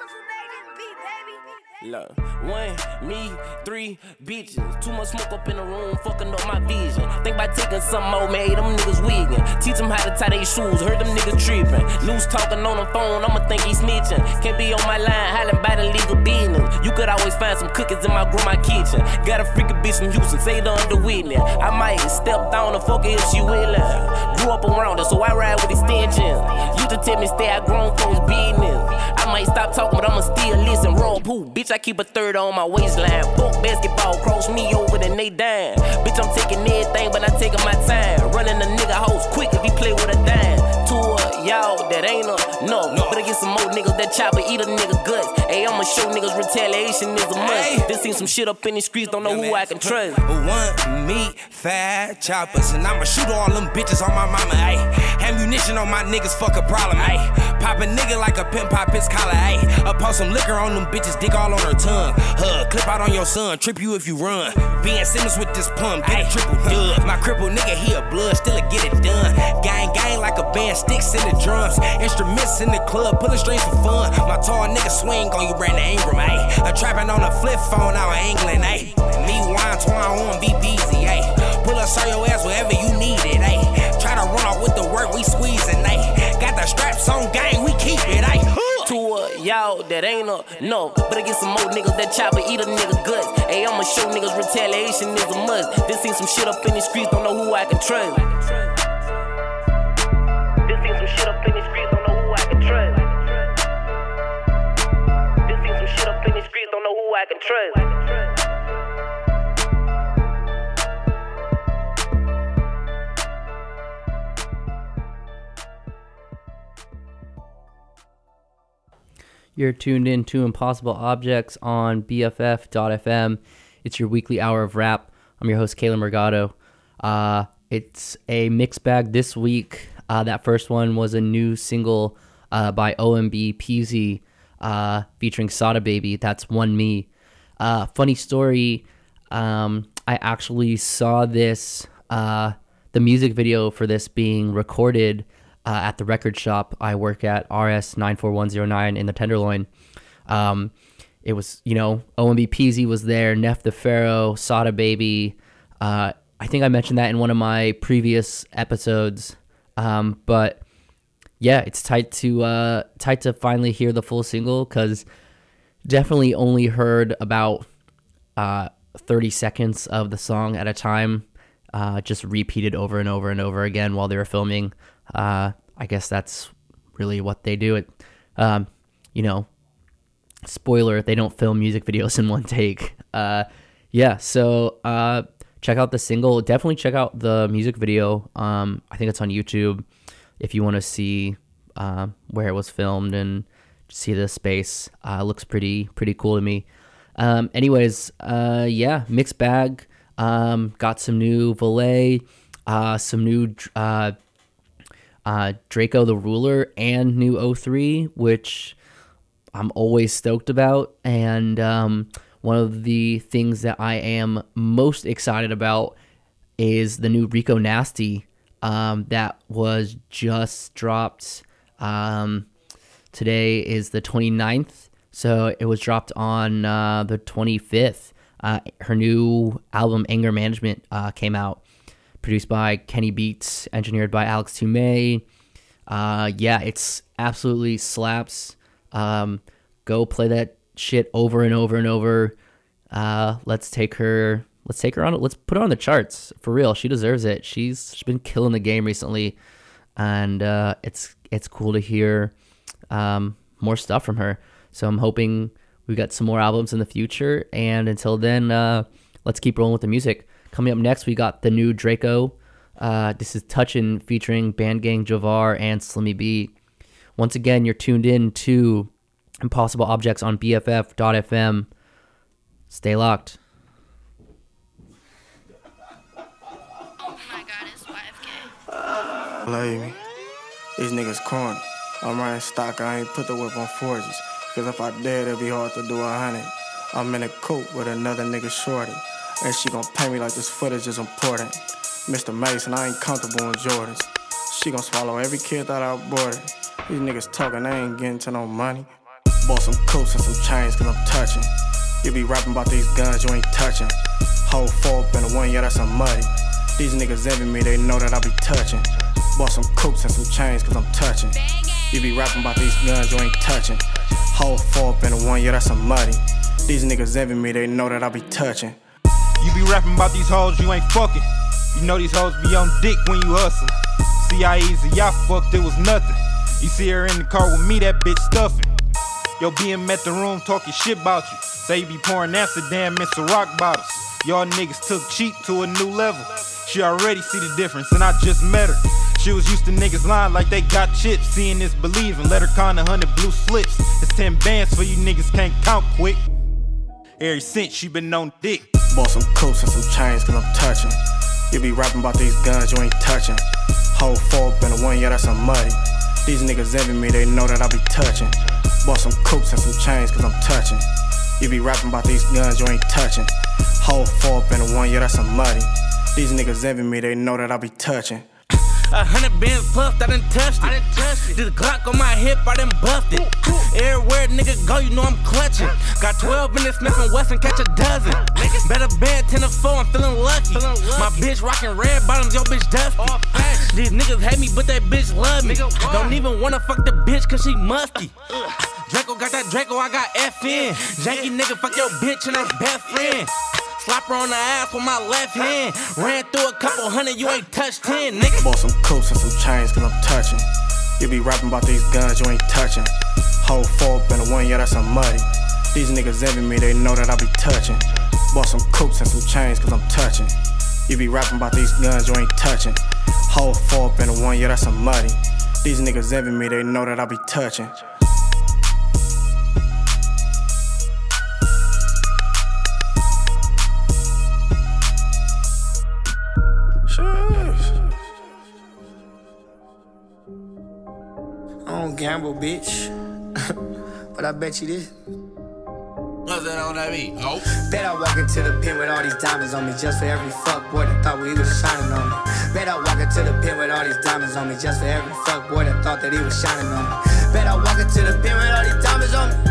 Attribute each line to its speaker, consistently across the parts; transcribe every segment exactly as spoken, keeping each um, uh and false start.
Speaker 1: Look, one, me, three bitches. Too much smoke up in the room, fucking up my vision. Think about taking some more, made them niggas wiggin'. Teach them how to tie their shoes, heard them niggas trippin'. Loose talking on the phone, I'ma think he snitchin'. Can't be on my line, hollin' by the legal business. You could always find some cookies in my grandma kitchen. Got a freakin' bitch from Houston, say the under witness. I might step down and fuck her if she willin'. Grew up around her, so I ride with extensions. You to tell me stay out grown folks' business. I might stop talking, but I'ma still listen. Roll poo, bitch, I keep a third on my waistline. Fuck basketball, cross me over, then they dime. Bitch, I'm taking everything, but not taking my time. Running a nigga house quick if he play with a dime. Tour, y'all, that ain't a no. no. Better get some more niggas that chop and eat a nigga guts. Hey, I'ma show niggas retaliation is a must. Hey. This seen some shit up in these streets, don't know yeah, who man. I can trust.
Speaker 2: One meat, five choppers, and I'ma shoot all them bitches on my mama. Ayy, ammunition on my niggas, fuck a problem. Ayy, pop a nigga like a pimp pop his collar. Ayy, I pour some liquor on them bitches, dick all on her tongue. Hug, clip out on your son, trip you if you run. Being Simmons with this pump, get a triple dub. My cripple nigga, he a blood, still a get it done. Gang, gang like a band, sticks in the drums. Instruments in the club, pulling strings for fun. My tall nigga swing on you, Brandon Ingram, ayy. A trapping on a flip phone out of England, ayy. Me, wine, twine, on be busy, ayy. Pull up, saw your ass wherever you need it, ayy. Try to run off with the work, we squeezing, ayy. Got the straps on gang, we keep it, ayy.
Speaker 1: Tour, y'all, that ain't a no. Better get some more niggas that chop and eat a nigga guts. Hey, I'ma show niggas retaliation is a must. This seen some shit up in these streets, don't know who I can trust. This seen some shit up in these streets, don't know who I can trust. This seen some shit up in these streets, don't know who I can trust.
Speaker 3: You're tuned in to Impossible Objects on B F F dot F M. It's your weekly hour of rap. I'm your host, Kayla Mergado. Uh, it's a mixed bag this week. Uh, that first one was a new single uh, by O M B Peasy uh, featuring Sada Baby. That's One Me. Uh, funny story, um, I actually saw this, uh, the music video for this being recorded Uh, at the record shop I work at, R S nine four one zero nine in the Tenderloin. Um, it was, you know, O M B Peasy was there, Neff the Pharaoh, Sada Baby. Uh, I think I mentioned that in one of my previous episodes. Um, but yeah, it's tight to uh, tight to finally hear the full single, because definitely only heard about uh, thirty seconds of the song at a time, uh, just repeated over and over and over again while they were filming. Uh, I guess that's really what they do. It, um, you know, spoiler, they don't film music videos in one take. Uh, yeah, so uh, check out the single. Definitely check out the music video. Um, I think it's on YouTube if you want to see uh, where it was filmed and see the space. Uh, it looks pretty pretty cool to me. Um, anyways, uh, yeah, mixed bag. Um, got some new Valet, uh, some new uh, uh, Draco the Ruler, and new O three, which I'm always stoked about. And um, one of the things that I am most excited about is the new Rico Nasty um, that was just dropped. Um, today is the twenty-ninth, so it was dropped on uh, the twenty-fifth. Uh, her new album, Anger Management, uh, came out, produced by Kenny Beats, engineered by Alex Toomey. Uh, yeah, it's absolutely slaps. Um, go play that shit over and over and over. Uh, let's take her, let's take her on, let's put her on the charts, for real. She deserves it. She's, she's been killing the game recently, and uh, it's it's cool to hear um, more stuff from her. So I'm hoping we got some more albums in the future, and until then, uh, let's keep rolling with the music. Coming up next, we got the new Draco. Uh, this is Touchin' featuring Bandgang Javar and Slimmy B. Once again, you're tuned in to Impossible Objects on B F F dot F M. Stay locked.
Speaker 4: Oh my god, it's Y F K.
Speaker 5: Believe me, these niggas corny. I'm running stock, I ain't put the whip on forges. Cause if I did, it'd be hard to do a hundred. I'm in a coupe with another nigga shorty, and she gon' pay me like this footage is important. Mister Mason, I ain't comfortable in Jordans. She gon' swallow every kid that I aborted. These niggas talking, they ain't getting to no money. Bought some coats and some chains cause I'm touching. You be rapping about these guns you ain't touching. Whole four up in the one, yeah, that's a muddy. These niggas envy me, they know that I be touching. Bought some coats and some chains cause I'm touching. You be rapping about these guns you ain't touching. Whole four up in the one, yeah, that's a muddy. These niggas envy me, they know that I be touching.
Speaker 6: You be rapping about these hoes you ain't fucking. You know these hoes be on dick when you hustle. See how easy y'all fucked, it was nothing. You see her in the car with me, that bitch stuffing. Yo, B M at the room talking shit about you. Say you be pouring Amsterdam and some rock bottles. Y'all niggas took cheap to a new level. She already see the difference and I just met her. She was used to niggas lying like they got chips. Seeing is believing, let her con a hundred blue slips. It's ten bands for you niggas can't count quick. Ever since she been on dick.
Speaker 5: Bought some coats and some chains cause I'm touching. You be rapping about these guns you ain't touching. Whole four up in the one, yeah, that's a muddy. These niggas envy me, they know that I be touching. Bought some coats and some chains cause I'm touching. You be rapping about these guns you ain't touching. Whole four up in the one, yeah, that's a muddy. These niggas envy me, they know that I be touching.
Speaker 2: A hundred bands puffed, I done touched it. I done touched it. Did a Glock on my hip, I done buffed it. Ooh, ooh. Everywhere nigga go, you know I'm clutching. Got twelve in this Smith and Wesson, catch a dozen. Better bet ten to four, I'm feeling lucky. Feeling lucky. My bitch rockin' red bottoms, your bitch dusty. Oh, these niggas hate me, but that bitch love me. Nigga, don't even wanna fuck the bitch cause she musty. Uh, Draco got that Draco, I got F N. Janky nigga, fuck your bitch and that's best friend. Slap her on the ass with my left hand. Ran through a couple hundred, you ain't touched ten, nigga.
Speaker 5: Bought some coats and some chains cause I'm touching. You be rapping about these guns you ain't touching. Whole four up in the one, yeah, that's a muddy. These niggas envy me, they know that I be touching. Bought some coats and some chains cause I'm touching. You be rapping about these guns you ain't touching. Whole four up in the one, yeah, that's a muddy. These niggas envy me, they know that I be touching.
Speaker 7: I don't gamble, bitch. But I bet you this.
Speaker 2: What's that on that beat? Oh.
Speaker 7: Bet I walk into the pen with all these diamonds on me just for every fuck boy that thought he was shining on me. Bet I walk into the pen with all these diamonds on me just for every fuck boy that thought that he was shining on me. Bet I walk into the pen with all these diamonds on me.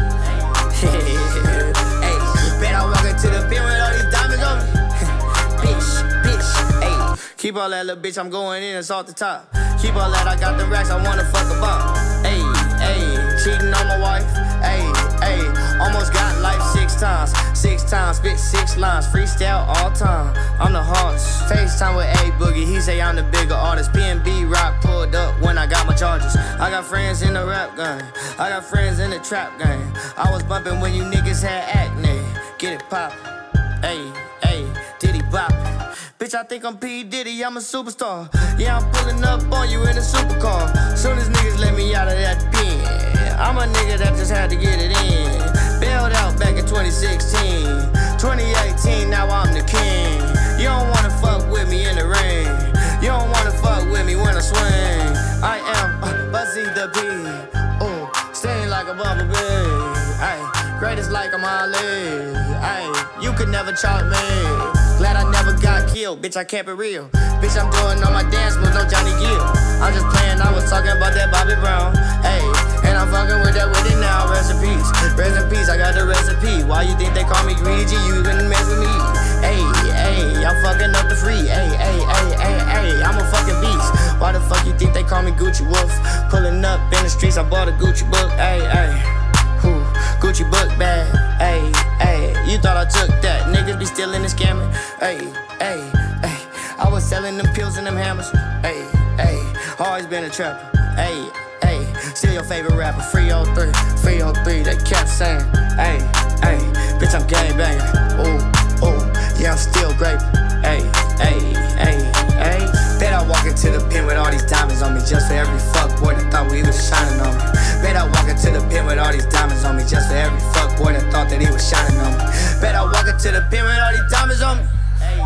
Speaker 7: Hey, bet I walk into the pen with all these diamonds on me. Bitch, bitch, hey. Keep all that little bitch, I'm going in, it's off the top. Keep all that, I got the racks, I wanna fuck about. Ayy, ayy, cheating on my wife. Ayy, ayy, almost got life six times. Six times, spit six lines, freestyle all time. I'm the hardest. FaceTime with A Boogie, he say I'm the bigger artist. P N B Rock pulled up when I got my charges. I got friends in the rap game, I got friends in the trap game. I was bumping when you niggas had acne. Get it poppin', ayy, ayy, diddy boppin'. Bitch, I think I'm P. Diddy, I'm a superstar. Yeah, I'm pulling up on you in a supercar. Soon as niggas let me out of that pen, I'm a nigga that just had to get it in. Bailed out back in twenty sixteen. twenty eighteen, now I'm the king. You don't wanna fuck with me in the ring. You don't wanna fuck with me when I swing. I am uh, Buzzy the Bee. Ooh, sting like a bumblebee. Ay, greatest like I'm Ali. Ay, you could never chart me. Glad I never got killed, bitch, I kept it real. Bitch, I'm doing all my dance moves, no Johnny Gill. I'm just playing, I was talking about that Bobby Brown. Hey, and I'm fucking with that with it now, rest in peace. Rest in peace, I got the recipe. Why you think they call me greedy? You couldn't mess with me. Hey, hey, I'm fucking up the free. Hey, hey, hey, hey, hey, I'm a fucking beast. Why the fuck you think they call me Gucci Wolf? Pulling up in the streets, I bought a Gucci book. Hey, hey, whew, Gucci book bag. Hey, hey, you thought I took that? Niggas be stealing and scamming. Hey, hey, hey, I was selling them pills and them hammers. Hey, hey, always been a trapper. Hey, hey, still your favorite rapper. three oh three, three oh three, they kept saying. Hey, hey, bitch, I'm gang banging. Ooh, ooh, yeah, I'm still great. Hey, hey, hey, hey. Bet I walk into the pen with all these diamonds on me just for every fuck boy that thought he was shining on me. Bet I walk into the pen with all these diamonds on me just for every fuck boy that thought that he was shining on me. Bet I walk into the pen with all these diamonds on me.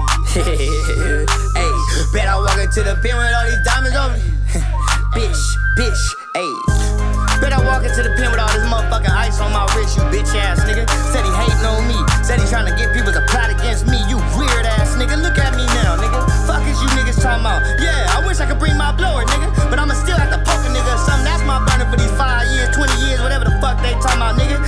Speaker 7: Hey, bet I walk into the pen with all these diamonds on me. Bitch, bitch, ayy. Bet I walk into the pen with all this motherfucking ice on my wrist, you bitch ass nigga. Said he hating on me, said he trying to get people to plot against me, you weird ass nigga. Look at me now, nigga. Fuck is you niggas talking about? Yeah, I wish I could bring my blower, nigga, but I'ma still have to poke a nigga or something. That's my burner for these five years, twenty years, whatever the fuck they talking about, nigga.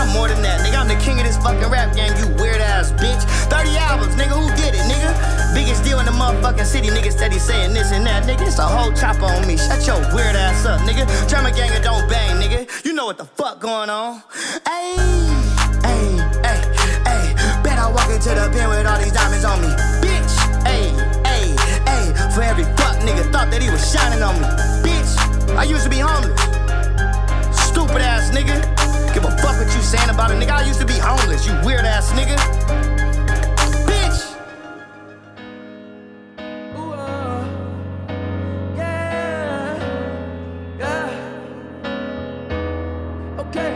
Speaker 7: I'm more than that, nigga. I'm the king of this fucking rap game, you weird ass bitch. thirty albums, nigga, who did it, nigga? Biggest deal in the motherfucking city, nigga steady saying this and that, nigga. It's a whole chopper on me, shut your weird ass up, nigga. Drummer ganger don't bang, nigga. You know what the fuck going on. Ayy, ayy, ayy, ayy. Bet I walk into the pen with all these diamonds on me, bitch. Ayy, ayy, ayy. For every fuck nigga thought that he was shining on me, bitch. I used to be homeless. Stupid ass nigga. Give a fuck what you saying about a nigga. I used to be homeless, you weird ass nigga. Bitch.
Speaker 1: Ooh, uh, yeah, yeah. Okay.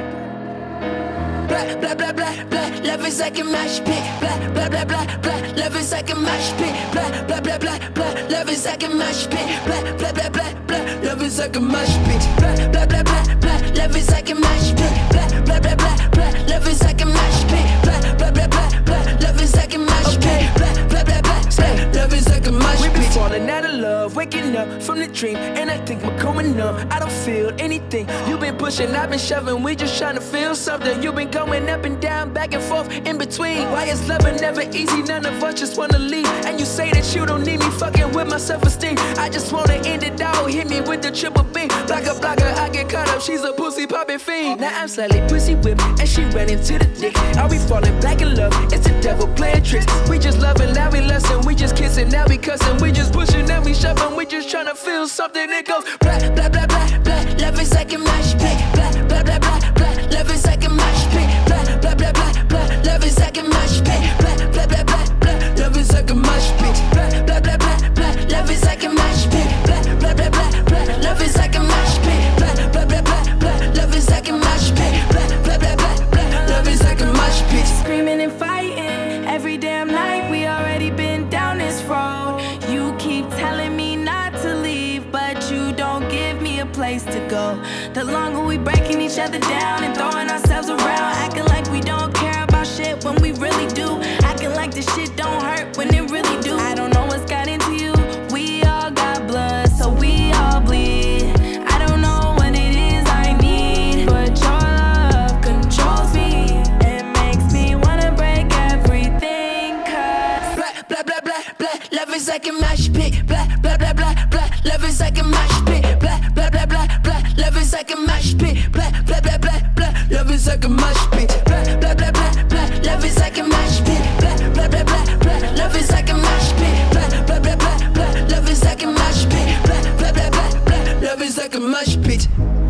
Speaker 1: Blah, blah, blah, blah, blah. Love is like a mash pit. Blah, blah, blah, blah, blah. Love is like a mash pit. Blah, blah, blah, blah, blah. Love is like a mash pit. Blah, blah, blah, blah, blah. Love is like a mash pit. Blah, blah, blah, blah, blah. Love is like a mash pit. Blah, blah, blah, blah, blah. Love is like a mash pit. Blah, blah, blah, blah, blah. Love is like a mash pit. Blah, blah, blah, blah, blah. Love is like a mash pit. We been falling out of love, waking up from the dream, and I think we're going numb. I don't feel anything. You've been pushing, I've been shoving. We just trying to feel something. You've been going up and down, back and forth, in between. Why is loving never easy? None of us just wanna leave. And you say that you don't need me, fucking with my self-esteem. I just wanna end it all. Hit me with the triple B. Blocker, blocker, I get caught up. She's a pussy poppin' fiend. Now I'm slightly pussy whipped, and she ran into the dick. Are we falling back in love? It's the devil playing tricks. We just loving, now we lustin'. We just kissing, now we cussin'. We just pushing, now we shoving. We just tryna feel something. It goes blah, blah, blah, blah, blah. Love is like a mash pit. Blah, blah, blah, blah, blah. Love is like a mash pit. Blah, blah, blah, blah, blah. Love is like a mash pit. Blah, blah, blah, blah, blah. Love is like a mash pit. Blah, blah, blah, blah, blah. Love is like a mash pit. Blah, blah, blah, blah, blah. Love is like a mash pit. Blah, blah, blah, blah, blah. Love is like a mash pit. Blah, blah, blah, blah, blah. Love is like a mash pit.
Speaker 8: Screaming and fighting every damn night. We already been down this road. You keep telling me not to leave, but you don't give me a place to go. The longer we breaking each other down and throwing ourselves around, acting like we don't care about shit when we really do. Acting like this shit don't hurt when it really do. I don't know what's got into you. We all got blood, so we all bleed. I don't know what it is I need, but your love controls me. It makes me wanna break everything, cause
Speaker 1: blah, blah, blah, blah, blah. Love is like a mash pit. Blah, blah, blah, blah, blah. Love is like a mash pit. Blah, blah, blah, blah, blah. Love is like a mash pit. Blah, blah, blah, blah, blah. Love is like a mash pit. Blah, blah, blah, blah, blah. Love is like a mash pit. Blah, blah, blah, blah, blah. Love is like a mash pit. Blah, blah, blah, blah, blah. Love is like a mash pit. Blah, blah, blah, blah, blah. Love is like a mash pit.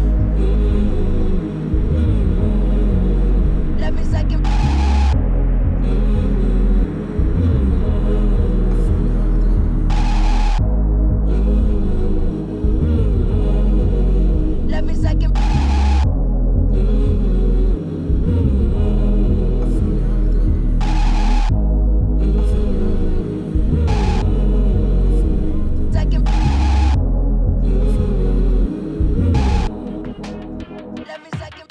Speaker 1: Love is like a Love is like a like a Love is like a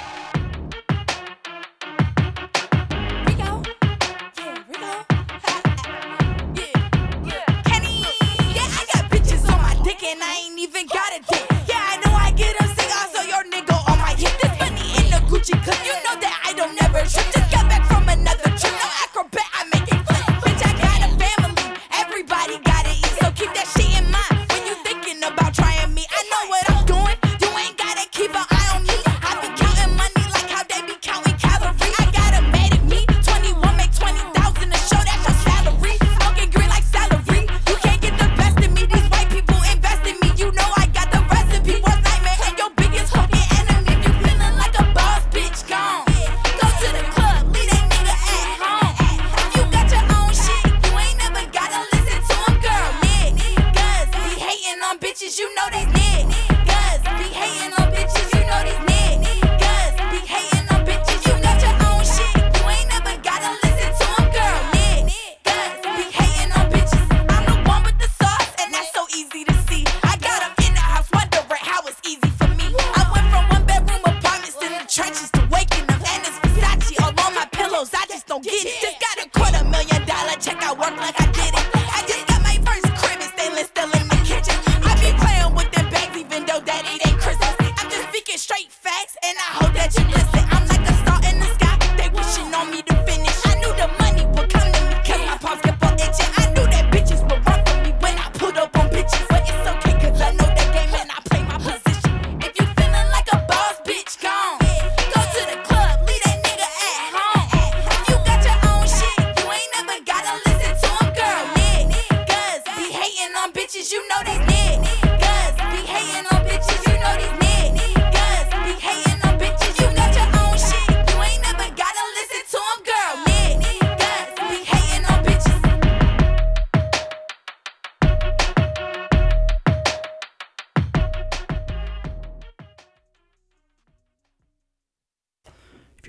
Speaker 8: Rico, yeah, Rico, yeah, yeah, Kenny, yeah, I got bitches on my dick and I ain't even got a dick. Yeah, I know I get them sick, also your nigga on my hip. This money in the Gucci clip, you know that I don't never trip. Just got back from another trip, no acrobat, I make it flip. Bitch, I got a family, everybody gotta eat, so keep that shit in mind when you thinking about trying me. I know what I'm doing, you ain't gotta keep an eye on me. I be counting money like how they be counting calories. I got a mad at me, twenty-one make twenty thousand a show, that's your salary. Smoking green like salary, you can't get the best of me. These white people invest in me, you know I got the recipe. Worst nightmare and your biggest fucking enemy. If you feeling like a boss, bitch, gone. Go to the club, leave that nigga at home. If you got your own shit, you ain't never gotta listen to a girl. Niggas be hating on bitches, you know these niggas be hating on bitches, you know these niggas be hating on bitches. You got your own shit, you ain't never gotta listen to a girl. Niggas be hating on bitches. I'm the one with the sauce, and that's so easy to see. I got 'em in the house, wondering how it's easy for me. I went from one bedroom apartments in the trenches to waking up, and it's Versace all on my pillows. I just don't get it. Just got a quarter million dollar check, I work like I did it. I just got my first crib and stainless steel in my kitchen. I be playing with them bags even though that it ain't Christmas. I'm just speaking straight facts, and I hope that you listen. I'm like a star in the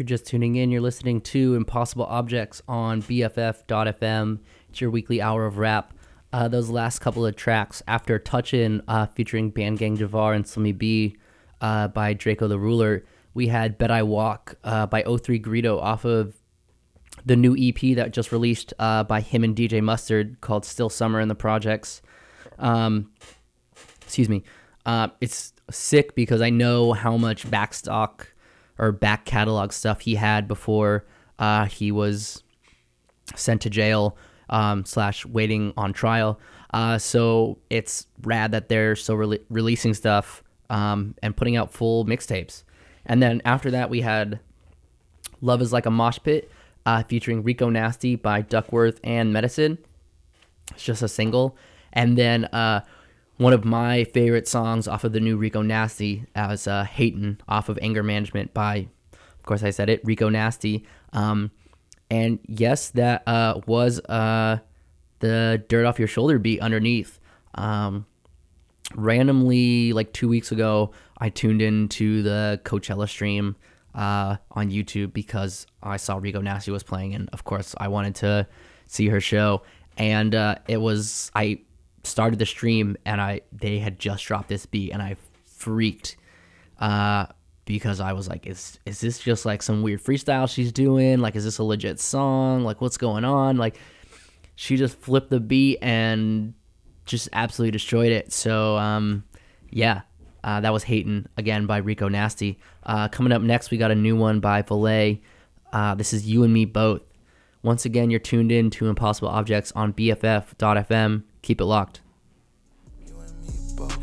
Speaker 3: you're just tuning in, you're listening to Impossible Objects on B F F dot F M. It's your weekly hour of rap. Uh, those last couple of tracks, after Touchin' uh, featuring Bandgang Javar and Slimmy B uh, by Draco the Ruler, we had Bet I Walk uh, by O three Greedo off of the new E P that just released uh, by him and D J Mustard called Still Summer in the Projects. Um, excuse me. Uh, it's sick because I know how much backstock or back catalog stuff he had before uh, he was sent to jail um, slash waiting on trial. Uh, so it's rad that they're still re- releasing stuff um, and putting out full mixtapes. And then after that, we had Love is Like a Mosh Pit uh, featuring Rico Nasty by Duckworth and Medicine. It's just a single. And then uh, one of my favorite songs off of the new Rico Nasty as uh, Hatin' off of Anger Management by, of course I said it, Rico Nasty. Um, and yes, that uh, was uh, the Dirt Off Your Shoulder beat underneath. Um, randomly, like two weeks ago, I tuned into the Coachella stream uh, on YouTube because I saw Rico Nasty was playing, and of course I wanted to see her show. And uh, it was, I started the stream and I they had just dropped this beat and I freaked uh because I was like, is is this just like some weird freestyle she's doing? Like, is this a legit song? Like, what's going on? Like, she just flipped the beat and just absolutely destroyed it. So um yeah, uh that was Hatin' again by Rico Nasty. Uh coming up next, we got a new one by Valet. Uh this is You and Me Both. Once again, you're tuned in to Impossible Objects on B F F dot F M. Keep it locked.
Speaker 9: You and me both.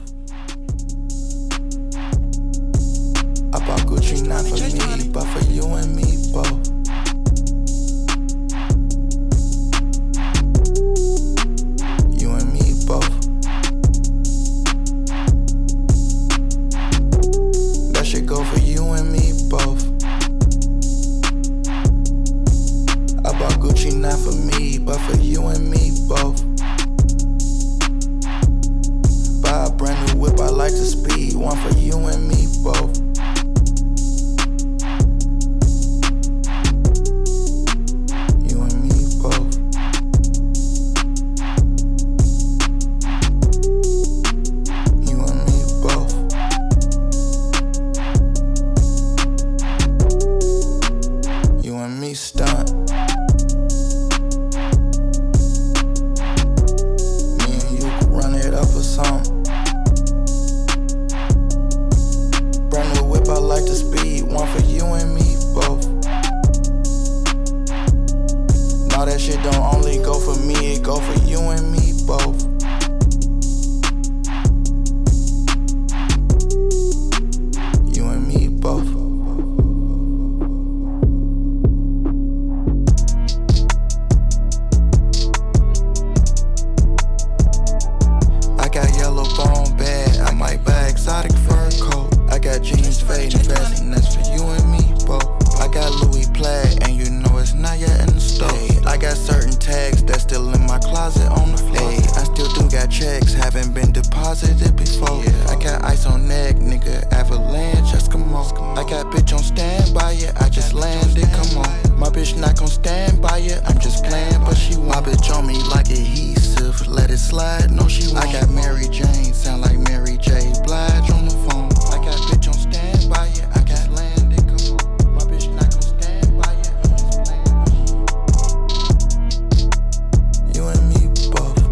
Speaker 9: I bought Gucci not for me, but for you and me both. You and me both. That should go for you and me both. I bought Gucci not for me, but for you and me both. Buy a brand new whip, I like to speed. One for you and me both. You and me both. You and me both. You and me stunt. Me and you could run it up or something. Brand new whip, I like to speed. One for you and me both. Now that shit don't only go for me, it go for you and me both. You and me both. I got yellow bone bag, I might buy exotic fur coat. I got jeans fading fast, and that's for you and me both. I got Louis plaid, and you know it's not yet in the store. I got certain tags that's still in my closet on the floor. I still do got checks, haven't been deposited before. I got ice on neck, nigga, avalanche, just come on. I got bitch on standby, yeah, I just landed, come on. My bitch not gon' stand by it, I'm just playing, but she won't. My bitch on me like adhesive, let it slide, no she won't. I got Mary Jane, sound like Mary J. Blige on the phone. I got bitch on standby, yeah, I just landed, come on. My bitch not gon' stand by it, I'm just playing. You and me both.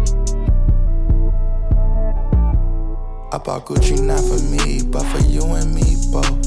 Speaker 9: I bought Gucci not for me, but for you and me both.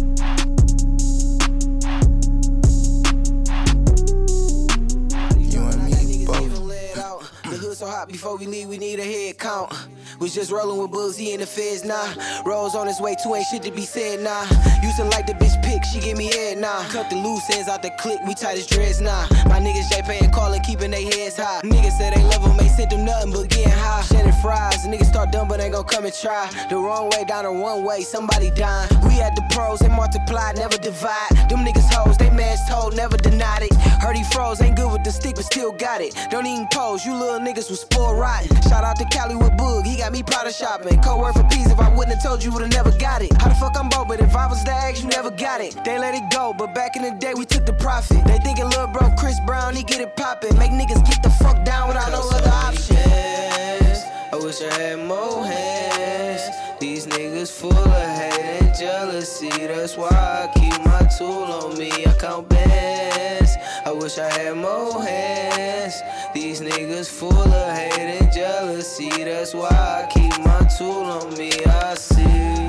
Speaker 9: You and me both.
Speaker 10: The hood so hot before we leave, we need a head count. Was just rolling with Boozy in the feds, nah. Rose on his way, too ain't shit to be said, nah. Used to like the bitch pick, she give me head, nah. Cut the loose ends out the click, we tight as dreads, nah. My niggas J-Pay and callin', keeping they heads high. Niggas said they love them, ain't sent them nothing but getting high. Shannon fries. Niggas start dumb, but ain't gon' come and try. The wrong way down the one way, somebody dying. We had the pros, they multiply, never divide. Them niggas hoes, they man's told, never denied it. Heard he froze, ain't good with the stick, but still got it. Don't even pose, you little niggas was spoiled rotten. Shout out to Cali with Boog, he got me proud of shopping. Code word for peas, if I wouldn't have told you, would've never got it. How the fuck I'm broke, but if I was the ex, you never got it. They let it go, but back in the day, we took the profit. They thinking little bro Chris Brown, he get it poppin'. Make niggas get the fuck down without no other option. I wish I had more hands. These niggas full of hate and jealousy. That's why I keep my tool on me. I count bands. I wish I had more hands. These niggas full of hate and jealousy. That's why I keep my tool on me. I see.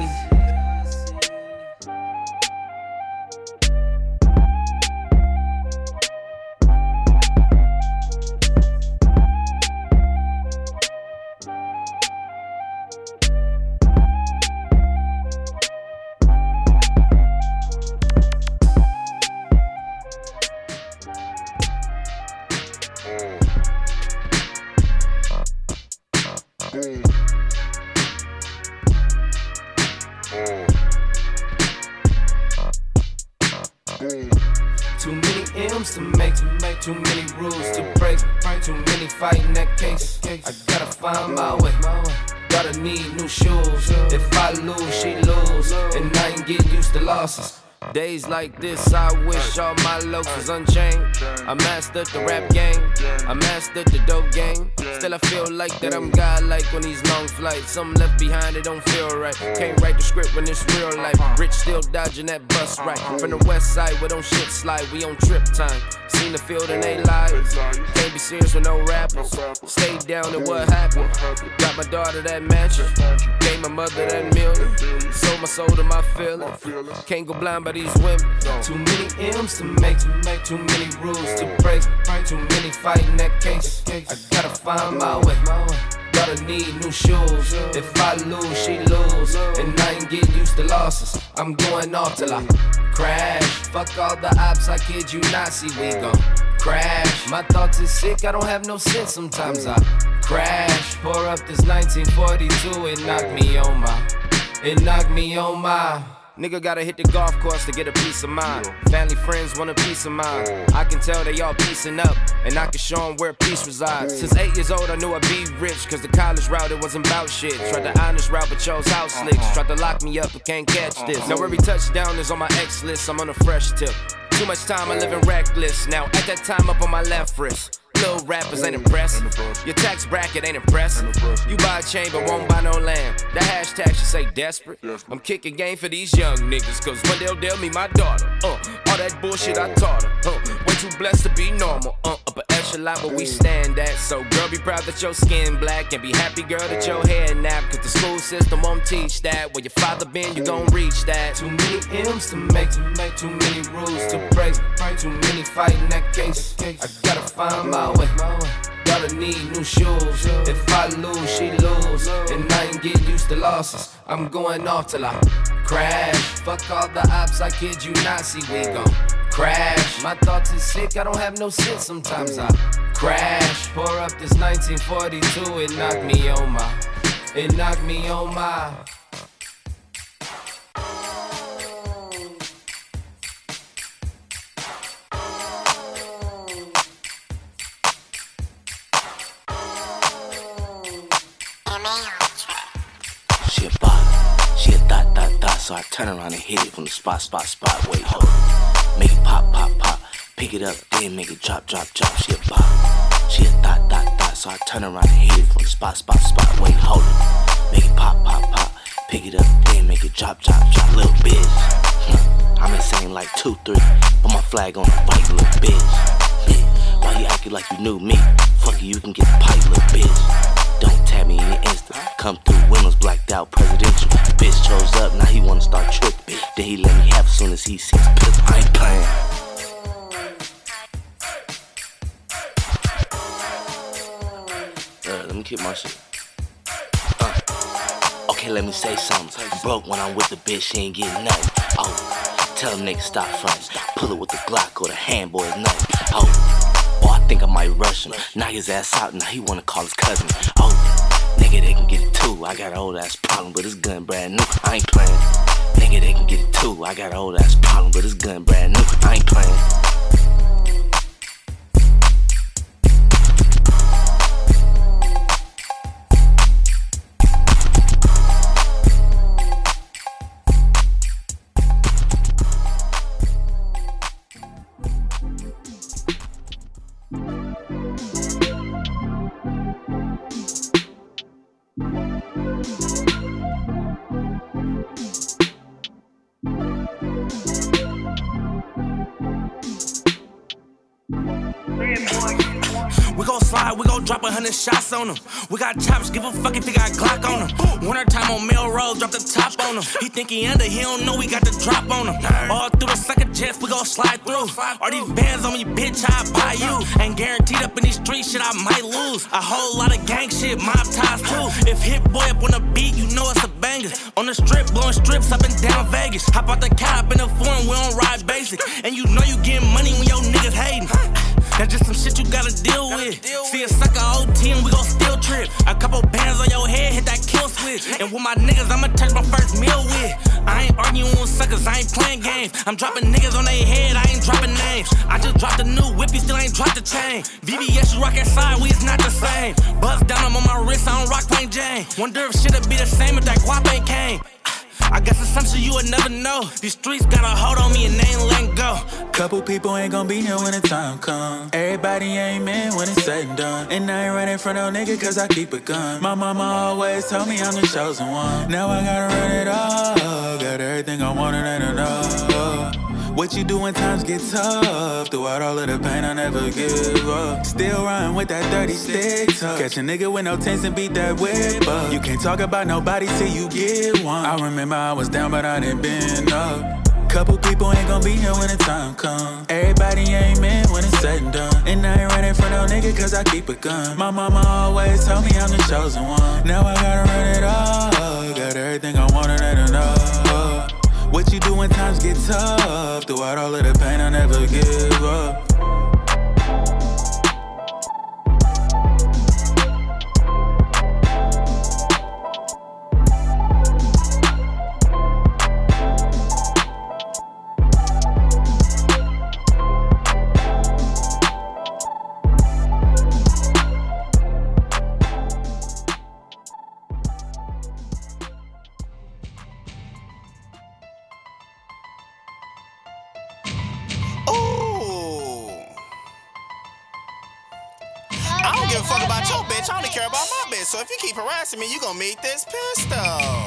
Speaker 11: Too many M's to make, to make too many rules to break, too many fighting that case. I gotta find my way. Gotta need new shoes. If I lose, she lose, and I ain't get used to losses. Days like this, I wish all my looks was unchained. I mastered the rap game, I mastered the dope game. Still I feel like that I'm God-like on these long flights. Something left behind, it don't feel right. Can't write the script when it's real life. Rich still dodging that bus right. From the west side where don't shit slide, we on trip time. Seen the field and they lies. Can't be serious with no rappers. Stay down and what happened? Got my daughter that mansion, gave my mother that million. Sold my soul to my feelings. Can't go blind by these women. Too many M's to make, to make too many rules to break. Too many fighting that case. I gotta find my way. Gotta need new shoes. If I lose, she lose, and I ain't get used to losses. I'm going off till I crash. Fuck all the ops, I kid you not. See, we gon' crash. My thoughts is sick, I don't have no sense. Sometimes I crash. Pour up this nineteen forty-two, it knocked me on my, it knocked me on my. Nigga gotta hit the golf course to get a piece of mind. Family, friends want a piece of mind. I can tell they all piecing up, and I can show them where peace resides. Since eight years old, I knew I'd be rich, cause the college route, it wasn't about shit. Tried the honest route, but chose house slicks. Tried to lock me up, but can't catch this. Now every touchdown is on my X list, I'm on a fresh tip. Too much time, I living reckless. Now at that time, up on my left wrist. Little rappers ain't impressed. Your tax bracket ain't impressive. You buy a chain but won't buy no land. That hashtag should say desperate. I'm kicking game for these young niggas, cause one day they'll me my daughter. Uh, all that bullshit I taught her. Uh, way too blessed to be normal. Uh, upper echelon, but we stand at. So girl, be proud that your skin black, and be happy, girl, that your hair nap. Cause the school system won't teach that. Where your father been, you gon' reach that. Too many M's to make, to make too many rules to break. Too many fighting that case. I gotta find my way. Gotta need new shoes. If I lose, she lose, and I ain't get used to losses. I'm going off till I crash. Fuck all the ops, I kid you not. See, we gon' crash. My thoughts is sick, I don't have no sense. Sometimes I crash. Pour up this nineteen forty-two, it knocked me on my, it knocked me on my.
Speaker 12: She a bop, she a dot, dot, dot. So I turn around and hit it from the spot, spot, spot. Wait, hold it. Make it pop, pop, pop. Pick it up, then make it drop, drop, drop. She a bop, she a dot, dot, dot. So I turn around and hit it from the spot, spot, spot. Wait, hold it. Make it pop, pop, pop. Pick it up, then make it drop, drop, drop. Little bitch, I'm insane like two, three. Put my flag on the right, little bitch. bitch. Why you acting like you knew me? Fuck you, you can get the pipe, little bitch. Don't tap me in your Insta. Come through, windows blacked out, presidential. Bitch chose up, now he wanna start tripping. Then he let me have as soon as he sees pistol. I ain't playing. Uh, let me keep my shit. Uh. Okay, let me say something. Broke when I'm with the bitch, she ain't getting nothing. Oh, tell them niggas stop frontin'. Pull it with the Glock or the handboy is nothing. Oh. Oh, I think I might rush him. Knock his ass out, now he wanna call his cousin. Oh, Nigga, they can get it too. I got an old ass problem, but it's gun brand new. I ain't playing. Nigga, they can get it too. I got an old ass problem, but it's gun brand new. I ain't playing.
Speaker 2: We gon' slide, we gon' drop a hundred shots on them. We got chops, give a fuck if he got Glock on him. Winter time on Melrose, drop the top on him. He think he under, he don't know we got the drop on him. All through the sucker jets, we gon' slide through. All these bands on me, bitch, I buy you. Ain't guaranteed up in these streets, shit, I might lose. A whole lot of gang shit, mob ties too. If Hit Boy up on the beat, you know it's a banger. On the strip, blowing strips up and down Vegas. Hop out the cab in the foreign, we don't ride basic. And you know you getting money when your niggas hating. That's just some shit you gotta deal with. See a sucker O T and we gon' still trip. A couple bands on your head, hit that kill switch. And with my niggas, I'ma touch my first meal with. I ain't arguing with suckers, I ain't playing games. I'm dropping niggas on their head, I ain't dropping names. I just dropped a new whip, you still ain't dropped the chain. V V S, you rock inside, we is not the same. Buzz down, I'm on my wrist, I don't rock plain Jane. Wonder if shit'll be the same if that guap ain't came. I guess it's something you would never know. These streets got a hold on me and they ain't letting go.
Speaker 13: Couple people ain't gon' be here when the time come. Everybody ain't man when it's said and done. And I ain't running from no nigga cause I keep a gun. My mama always told me I'm the chosen one. Now I gotta run it all. Got everything I wanted and enough. What you do when times get tough? Throughout all of the pain, I never give up. Still riding with that dirty stick tuck. Catch a nigga with no tents and beat that whip up. You can't talk about nobody till you get one. I remember I was down, but I didn't bend up. Couple people ain't gon' be here when the time come. Everybody ain't man when it's said and done. And I ain't running from no nigga cause I keep a gun. My mama always told me I'm the chosen one. Now I gotta run it all. Got everything I wanted and enough. What you do when times get tough? Throughout all of the pain, I never give up.
Speaker 14: So if you keep harassing me, you gon' meet this pistol.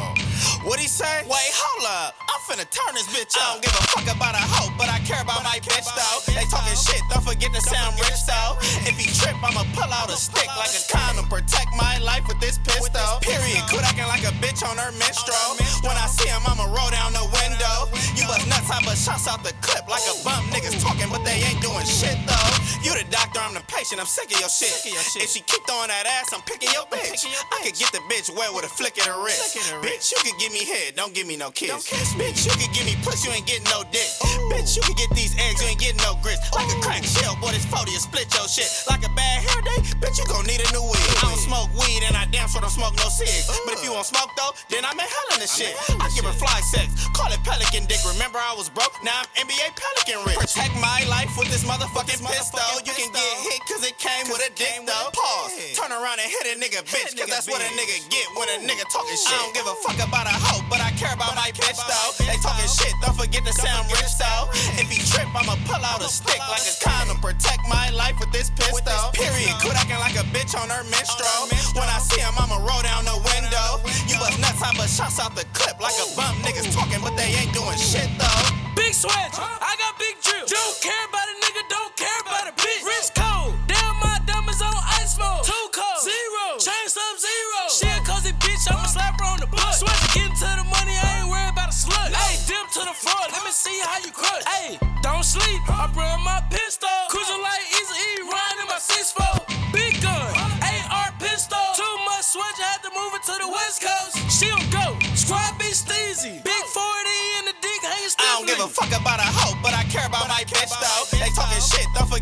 Speaker 14: What'd he say? Wait, hold up. I'm finna turn this bitch up. I don't give a fuck about a hoe, but I care about my bitch though. They talking shit, don't forget to sound rich though. If he trip, I'ma pull out a stick like a condom. Protect my life with this pistol. Period. Quit acting like a bitch on her menstrual. When I see him, I'ma roll down the window. You bust nuts, I bust shots out the clip like a bump. Niggas talking, but they ain't doing shit though. You the doctor, I'm the patient. I'm sick of your shit. If she keep throwing that ass, I'm picking your bitch. I could get the bitch wet with a flick of the wrist. Bitch, you could give me head, don't give me no kiss. Bitch, you could give me pussy, you ain't getting no dick. Bitch, you could get these eggs, you ain't getting no grits. Like a crack shell, boy, this forty will split your shit. Like a bad hair day, bitch, you gon' need a new wig. I don't smoke weed and I damn sure don't smoke no cigs. But if you want smoke though, then I'm in hell in this shit. I give her fly sex, call it pelican dick. Remember I was broke, now I'm N B A Pelican rich. Protect my life with this motherfucking pistol. You can get hit cause it came with a dick though. Pause, turn around and hit a nigga bitch, cause that's what a nigga get when a nigga talking shit. I don't give a fuck about a hoe, but I care about my bitch though. They talking shit, don't forget to sound rich though. If he trip, I'ma pull out a stick like a condom. Protect my life with this pistol. Period. Quit acting like a bitch on her menstrual. When I see him, I'ma roll down the window. You bust nuts, I bust shots out the clip like a bump. Niggas talking, but they ain't doing shit though.
Speaker 2: Big switch, I got big drip. Don't care about a nigga, don't care about a bitch. Rich cold, damn my diamonds on ice mode. Two cold, zero, chain sub zero. She a cozy bitch, I'ma slap her on the butt. Switch, getting to the money, I ain't worried about a slut. Ayy, dip to the floor, let me see how you crush. Ayy, don't sleep, I bring my pistol. Cruising like Easy E, riding in my six four. Big gun, A R pistol. Too much switch, I had to move it to the west coast. She'll go, squad be steezy. Big forty in the dick, hanging stiff.
Speaker 14: I don't give a fuck about a hoe, but I care about my bitch though. They talking shit, don't forget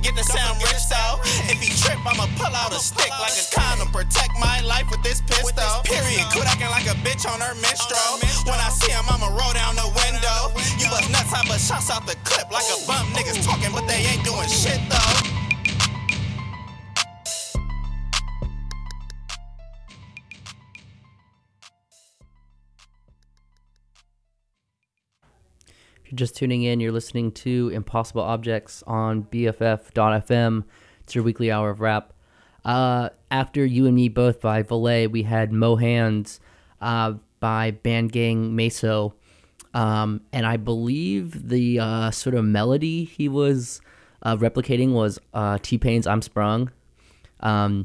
Speaker 14: get the sound rich though. If he trip, I'ma pull out a stick like a condom. Protect my life with this pistol. Period. Quit acting like a bitch on her menstrual. When I see him, I'ma roll down the window. You bust nuts, I bust shots out the clip like a bump. Niggas talking, but they ain't doing shit though.
Speaker 3: If you're just tuning in, you're listening to Impossible Objects on B F F dot F M. It's your weekly hour of rap. Uh, after You and Me Both by Valet, we had Mo Hands uh, by Band Gang Meso. Um, and I believe the uh, sort of melody he was uh, replicating was uh, T-Pain's I'm Sprung. Um,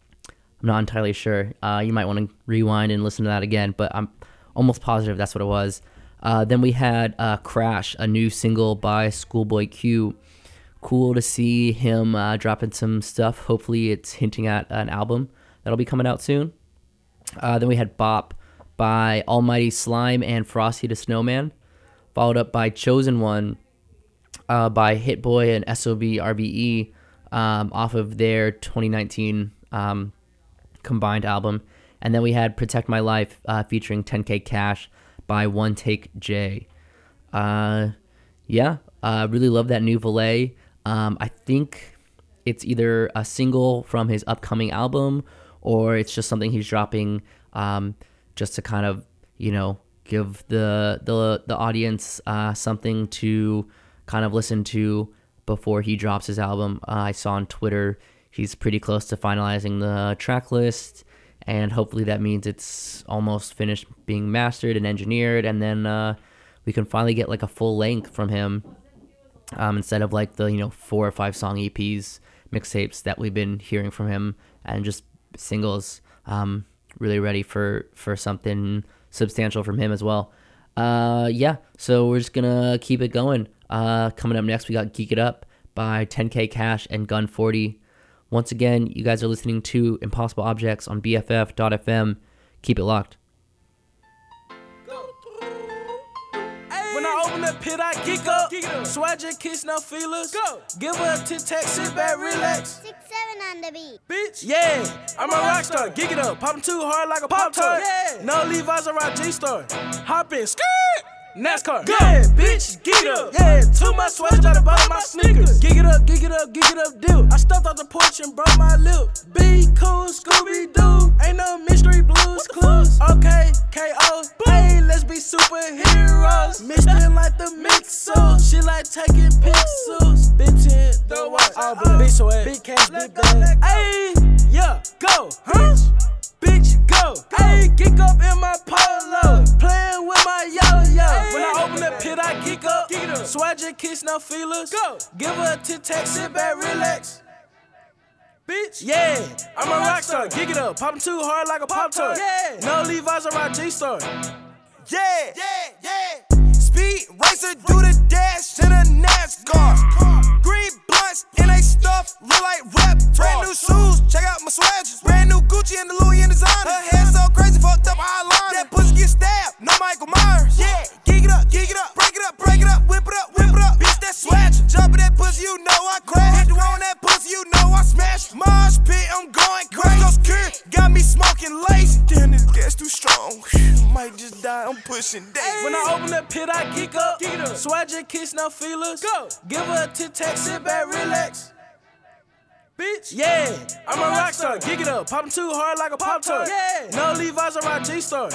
Speaker 3: I'm not entirely sure. Uh, you might want to rewind and listen to that again, but I'm almost positive that's what it was. Uh, then we had uh, Crash, a new single by Schoolboy Q. Cool to see him uh, dropping some stuff. Hopefully it's hinting at an album that'll be coming out soon. Uh, then we had Bop by Almighty Slime and Frosty the Snowman, followed up by Chosen One uh, by Hit Boy and S O B R B E um, off of their twenty nineteen um, combined album. And then we had Protect My Life uh, featuring ten K Cash by One Take J. Uh, yeah, I uh, really love that new Valet. Um, I think it's either a single from his upcoming album or it's just something he's dropping um, just to kind of, you know, give the the the audience uh, something to kind of listen to before he drops his album. Uh, I saw on Twitter he's pretty close to finalizing the track list, and hopefully that means it's almost finished being mastered and engineered, and then uh, we can finally get like a full length from him um, instead of like the, you know, four or five song E Ps, mixtapes that we've been hearing from him, and just singles. Um, really ready for, for something substantial from him as well. Uh, yeah, so we're just gonna keep it going. Uh, coming up next, we got Geek It Up by ten K Cash and Gun forty. Once again, you guys are listening to Impossible Objects on B F F dot F M. Keep it locked.
Speaker 15: When I open the pit, I geek up. Geek up. Swagger, kiss, no feelers. Go. Give her a tic tac, sit back, relax.
Speaker 16: Six, seven on the beat.
Speaker 15: Bitch, yeah, I'm a rock star. Geek it up. Pop 'em too hard like a Pop Tart. Yeah. No Levi's or a G Star. Hop in, skirt. NASCAR. Go. Yeah, bitch, geek it up. Yeah, too much swagger, try to bottom my sneakers. Geek it up, geek it up, geek it up, deal. I stepped off the porch and broke my lip. Be cool, Scooby-Doo. Ain't no mystery blues clues. Okay, K O. Hey, let's be superheroes. Mixed in like the mixos. She like taking pixels. Bitch in the watch. All blue. Big swag. Big cash, big bag. Hey, yeah, go, huh? Bitch, go. Hey, geek up in my polo. Playing with my yo-yo. When I open the pit, I geek up. Geek up. Swagger, kiss, no feelers. Go. Give her a tic tac, sit back, relax. Bitch, yeah, I'm a rock star. Geek it up. Pop 'em too hard like a Pop Tart. Yeah. No Levi's or a G Star.
Speaker 17: Yeah, yeah, yeah. Speed racer, do the dash in a NASCAR. Green blunts in they stuff, look like rap. Brand new shoes, check out my swagers. Brand new Gucci and the Louis and designer. Her hair so crazy, fucked up eyeliner. That pussy get stabbed, no Michael Myers. Yeah, geek it up, geek it up, break it up, break it up, whip it up, whip it up. Bitch, that swagger. Jump in that pussy, you know I crash. Hit the wall on that pussy, you know I smash. Mosh pit, I'm going crazy. So secure, got me smoking lazy. Damn, this gas too strong. Might just die, I'm pushing days.
Speaker 15: When I open the pit, I geek up. Geek up. Swagger, kiss, no feelers. Go. Give her a tic tac, sit back, relax. Bitch, yeah, I'm a rock star. Geek it up. Pop 'em too hard like a Pop Tart. Yeah. No Levi's or a G Star.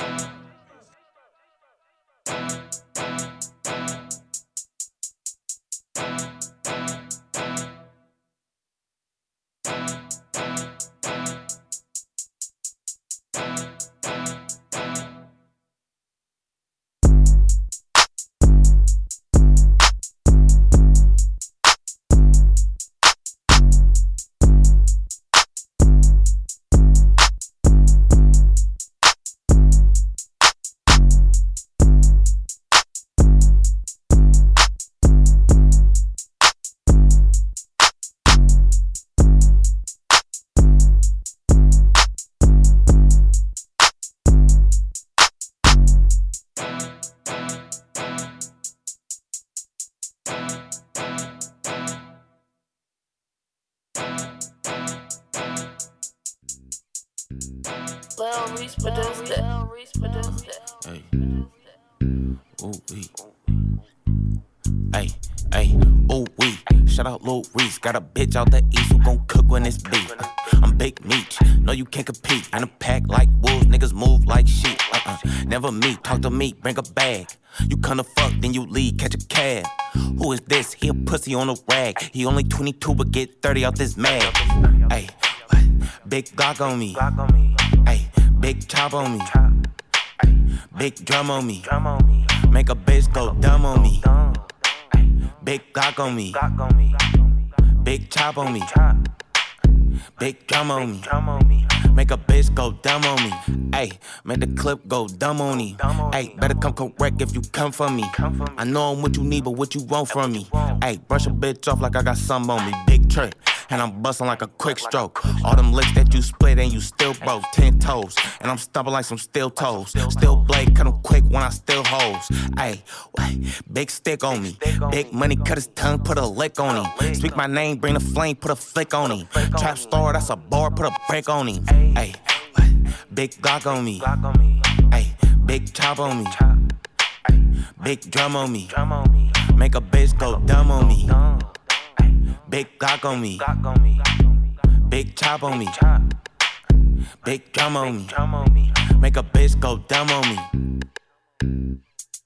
Speaker 4: Lil Reese produced it. Lil Reese produced it.
Speaker 12: Hey. Ooh wee. Hey, hey, ooh wee. Shout out Lil Reese. Got a bitch out the east who gon' cook when it's beef. Uh, I'm Big Meech. No, you can't compete. In a pack like wolves, niggas move like sheep. Uh-uh. Never meet. Talk to me. Bring a bag. You come to fuck, then you leave. Catch a cab. Who is this? He a pussy on a rag. He only twenty-two, but get thirty out this mag. Hey, big Glock on me. Hey, big chop on me. Big drum on me. Make a bitch go dumb on me. Big Glock on me. Big chop on me. Big drum on me. Make a bitch go dumb on me. Ayy, make the clip go dumb on me. Ayy, better come correct if you come for me. I know I'm what you need, but what you want from me. Ayy, brush a bitch off like I got some on me. Big trick, and I'm bustin' like a quick stroke. All them licks that you split and you still broke. Ten toes, and I'm stumping like some steel toes. Still blade, cut them quick when I still hoes. Ayy, big stick on me. Big money, cut his tongue, put a lick on him. Speak my name, bring the flame, put a flick on him. Trap star, that's a bar, put a break on him. Ayy, big Glock on me. Ayy, big chop on me. Big drum on me. Make a bitch go dumb on me. Big Glock on me. Big chop on me. Big drum on me. Make a bitch go dumb on me.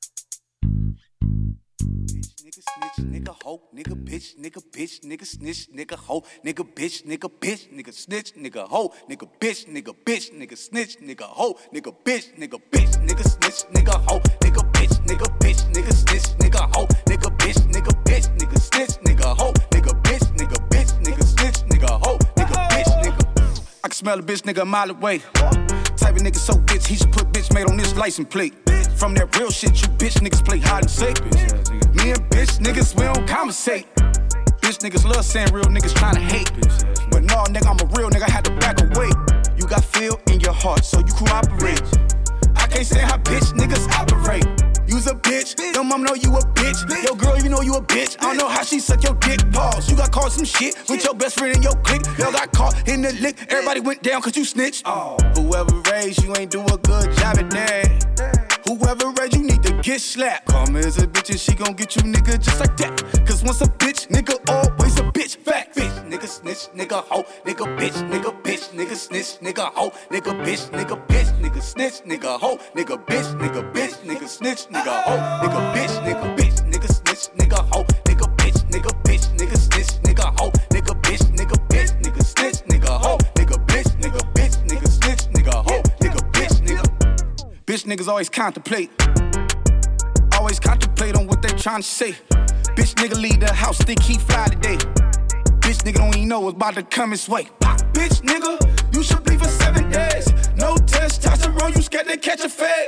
Speaker 16: Snitch, nigga, hoe, nigga, bitch, nigga, bitch, nigga, snitch, nigga, hoe, nigga, bitch, nigga, bitch, nigga, snitch, nigga, hoe, nigga, bitch, nigga, bitch, nigga, snitch, nigga, hoe, nigga, bitch, nigga, bitch, nigga, snitch, nigga, hoe, nigga, bitch, nigga, bitch, nigga, snitch, nigga, hoe, nigga, bitch, nigga, bitch, nigga, snitch, nigga, hoe, nigga, bitch, nigga, bitch, nigga, snitch, nigga, hoe, nigga, bitch, nigga. I can smell a bitch, nigga, a mile away. Type of nigga so bitch, he should put bitch made on this license plate. From that real shit, you bitch niggas play hide and seek. Me and bitch niggas, we don't conversate. Bitch niggas love saying real niggas tryna hate. But no, nigga, I'm a real nigga, I had to back away. You got feel in your heart, so you cooperate. I can't say how bitch niggas operate. You's a bitch, your mom know you a bitch. Your girl, you know you a bitch. I don't know how she suck your dick. Pause. You got caught some shit with your best friend in your clique. Y'all got caught in the lick. Everybody went down cause you snitched. Oh. Whoever raised you ain't do a good job at that. Whoever raised you need to get slapped. Karma is a bitch and she gon' get you nigga just like that. Cause once a bitch, nigga, always a bitch. Fact, bitch, nigga, snitch, nigga, hoe, nigga, bitch, nigga, bitch, nigga, snitch, nigga, hoe, nigga, bitch, nigga, bitch, nigga, snitch, nigga, hoe, nigga, bitch, nigga, bitch, nigga, snitch, nigga, hoe, nigga, bitch, nigga, bitch, nigga, snitch, nigga, hoe, nigga, bitch, nigga, bitch, nigga, snitch, nigga, hoe, nigga, bitch, nigga, bitch, nigga, snitch, nigga, hoe, nigga, bitch, nigga, bitch, nigga, snitch, nigga, hoe, nigga, bitch, nigga. Bitch niggas always contemplate. Always contemplate on what they tryna say. Bitch nigga leave the house, think he fly today. Bitch nigga don't even know what's about to come his way. Pop, bitch nigga, you should bleed for seven days. No testosterone, you scared to catch a fade.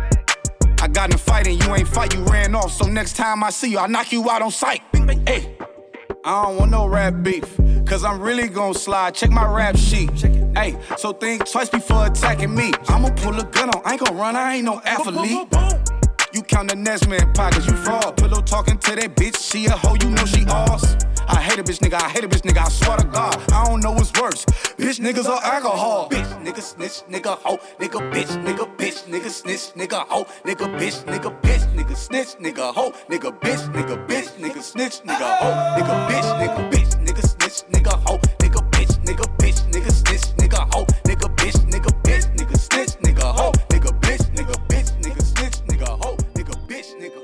Speaker 16: I got in a fight and you ain't fight, you ran off. So next time I see you, I knock you out on sight. Hey, I don't want no rap beef, cause I'm really gon' slide. Check my rap sheet. Hey, so think twice before attacking me. I'ma pull a gun on, I ain't gon' run, I ain't no athlete. You count the next man pockets, you fraud. Pillow talking to that bitch, she a hoe, you know she ours. I hate a bitch nigga, I hate a bitch nigga, I swear to God. I don't know what's worse, bitch niggas or alcohol. Bitch, nigga, snitch, nigga, hoe, nigga, bitch, nigga, bitch, nigga, snitch, nigga, hoe, nigga, bitch, nigga, bitch, nigga, snitch, nigga, hoe, nigga, bitch, nigga, bitch, nigga, snitch, nigga, hoe, nigga, bitch, nigga, bitch, nigga, snitch, nigga, hoe, nigga, bitch, nigga, bitch, nigga, snitch, nigga, hoe, nigga, bitch, nigga, bitch, nigga, snitch, nigga, hoe, nigga, bitch, nigga, bitch, nigga, snitch, nigga, hoe, nigga, bitch, nigga.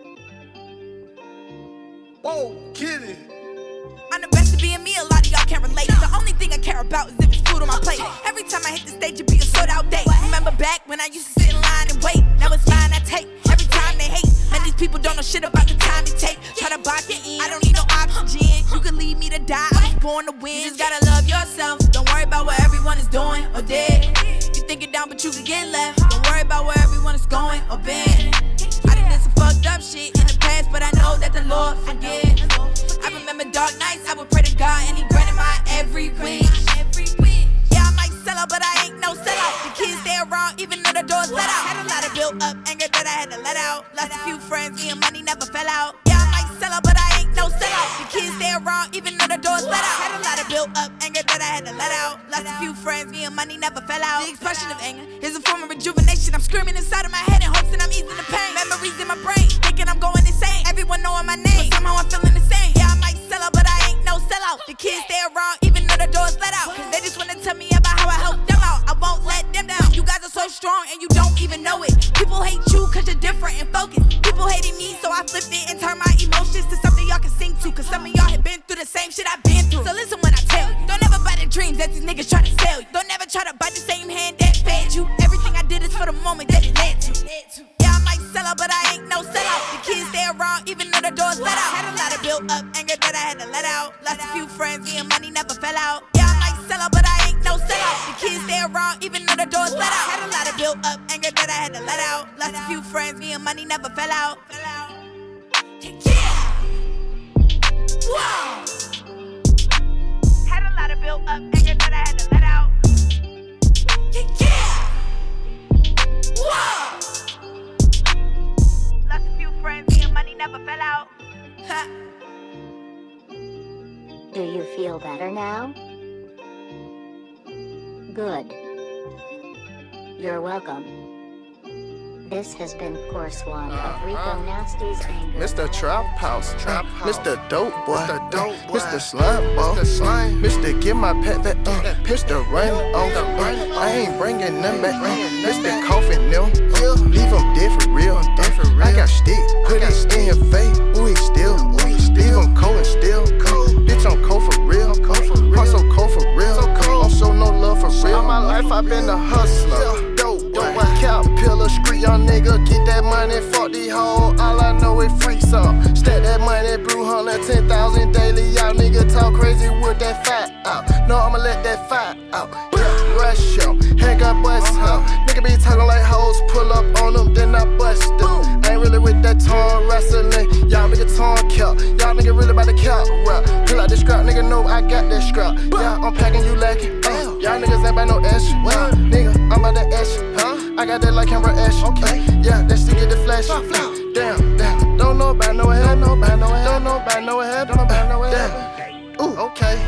Speaker 16: Whoa, get it.
Speaker 8: I'm the best at being me, a lot of y'all can't relate. The only thing I care about is if it's food on my plate. Every time I hit the stage, it be a sold out day. Remember back when I used to sit in line and wait? Now it's mine, I take. Every time they hate, and these people don't know shit about the time it take. Try to box it in, I don't need no oxygen. You can leave me to die, I was born to win. You just gotta love yourself, don't worry about what everyone is doing or did. You think it down, but you can get left. Don't worry about where everyone is going or been. I done did some fucked up shit in the past, but I know that the Lord forgives. I remember dark nights, I would pray to God and he granted my every wish. Yeah, I might sell out, but I ain't no sellout. The kids stay around even though the door's let out. Had a lot of built up anger that I had to let out. Lost a few friends, me and money never fell out. Yeah, I might sell out, but I ain't no sellout. The kids stay around even though the door's let out. Had a lot of built up anger that I had to let out. Lost a few friends, me and money never fell out. The expression of anger is a form of rejuvenation. I'm screaming inside of my head in hopes that I'm easing the pain. Memories in my brain, thinking I'm going insane. Everyone knowing my name, but somehow I'm feeling the same. Yeah, I might sell out, but I ain't no sellout. The kids, they're wrong, even though the door's let out. Cause they just wanna tell me about how I helped them out. I won't let them down. You guys are so strong and you don't even know it. People hate you cause you're different and focused. People hating me, so I flip it and turn my emotions to something y'all can sing to. Cause some of y'all have been through the same shit I've been through. So listen when I tell you, don't ever buy the dreams that these niggas try to sell you. Don't ever try to bite the same hand that fed you. Everything I did is for the moment that it led to. Yeah, I might sell out, but I ain't no sellout. The kids, they're wrong, even though the door's let out. Had a lot of built up anger that I had to let out. Lost a few friends, me and money never fell out. Yeah, I might sell out, but I ain't no sellout. The kids, they're wrong, even though the door's let out. Had a lot of built up anger that I had to let out. Lost a few friends, me and money never fell out. Yeah. Whoa. Had a lot of built up anger that I had to let out. Yeah. Whoa. Lost a few friends, me and money never fell out. Ha.
Speaker 18: Do you feel better now? Good. You're welcome. This has been course one of Rico Nasty's anger.
Speaker 19: Mister Trap House, Trap House. Mister Dope Boy, Mister Dope Boy. Mister Slime Boy, Mister Slime. Mister Give my pet that uh, Mister Run on the run. I ain't bringing them back. Mister Coffin them, leave them dead for real. I got stick, put it in your face. Ooh, he still, leave them cold and still. Bitch, I'm cold for real. I'm so cold for real. I'm so no love for real. All my life I've been a hustler. Dope boy, Caterpillar, street young nigga, get that money, fuck these hoes. All I know is free some. Stack that money, blue hundred, ten thousand daily. Y'all nigga talk crazy with that fat out. No, I'ma let that fat out. Yeah, rush yo, head got bust out. Nigga be talking like hoes, pull up on them, then I bust them. I ain't really with that torn wrestling. Y'all nigga torn kill. Y'all nigga really about to kill rap. Pull out the scrap, nigga know I got that scrap. Yeah, I'm packing you lacking. Uh, y'all niggas ain't by no ash. Uh, nigga, I'm about that ash. Huh? I got that like camera ash. Okay. Yeah, that stick get the flash. Damn, damn. Don't know about no head. Don't know about no head. Don't know about no head. Don't know about no head. Damn. Ooh, okay.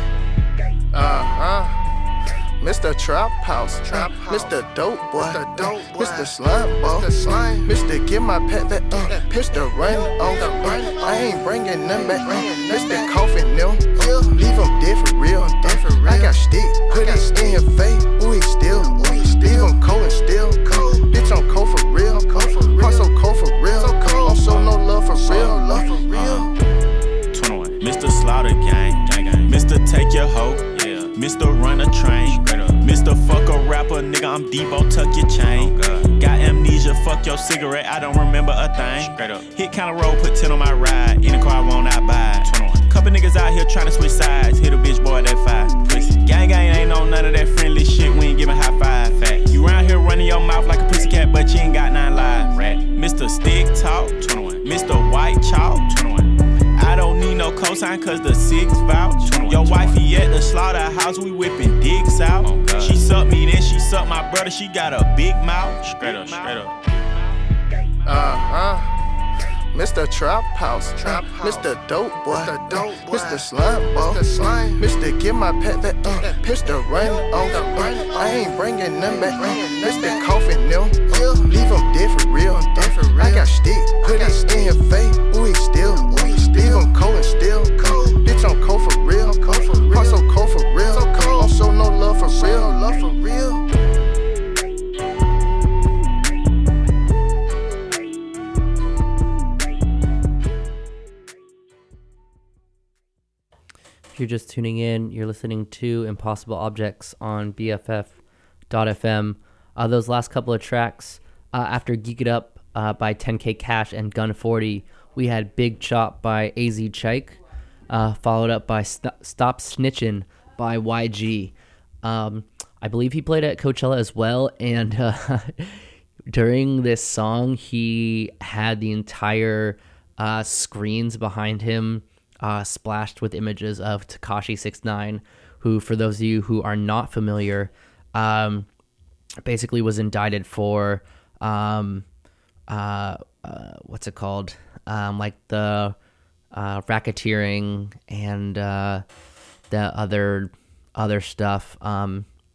Speaker 19: Uh huh. Mister Trap House, Trap House. Mister Dope Boy, Mister Dope Boy. Mister Slime Boy, Mister Slime. Mister Give my pet that uh, Mister Run on the run. I ain't bringing them back. Mister Coffin them, leave them dead for real. I got stick, put it in your face. Ooh, he still, leave them cold and still. Bitch, I'm cold for real. I'm so cold for real. I'm so no love for real. Love for real.
Speaker 20: twenty-one. Mister Slaughter Gang, Mister Take Your Hoe, Mister Run a Train, Mister Fuck a Rapper, nigga, I'm Debo, tuck your chain. Got amnesia, fuck your cigarette, I don't remember a thing. Hit kinda roll, put ten on my ride, any car I want, I buy. Couple niggas out here tryna switch sides, hit a bitch boy that five. Gang gang ain't on none of that friendly shit, we ain't giving high five. You round here running your mouth like a pussycat, but you ain't got nine lives. Mister Stick Talk, Mister White Chalk, I don't need no cosign cause the six vouch. Your wifey at the slaughterhouse, we whipping dicks out. Oh, she sucked me, then she sucked my brother, she got a big mouth. Straight up, straight up.
Speaker 19: Uh-huh. Mister Trap House, Trap House. Mister Dope Boy, Mister Dope Boy. Mister Slime Boy, Mister Slime. Mister Give my pet that uh, Mister Run on the run. I ain't bringing them back. Mister Coffin them, leave them dead for real. I got stick, put it in your face. Ooh, he still, leave them cold and still. Bitch, I'm cold for real. I'm so cold for real. I'm so no love for real. Love for real.
Speaker 3: If you're just tuning in, you're listening to Impossible Objects on B F F dot F M. Uh, those last couple of tracks, uh, after Geek It Up uh, by ten K Cash and Gun forty, we had Big Chop by A Z Chike, uh, followed up by St- Stop Snitchin' by Y G. Um, I believe he played at Coachella as well, and uh, during this song, he had the entire uh, screens behind him Uh, splashed with images of Tekashi six nine, who, for those of you who are not familiar, um, basically was indicted for, um, uh, uh, what's it called, um, like the uh, racketeering and uh, the other other stuff. Um,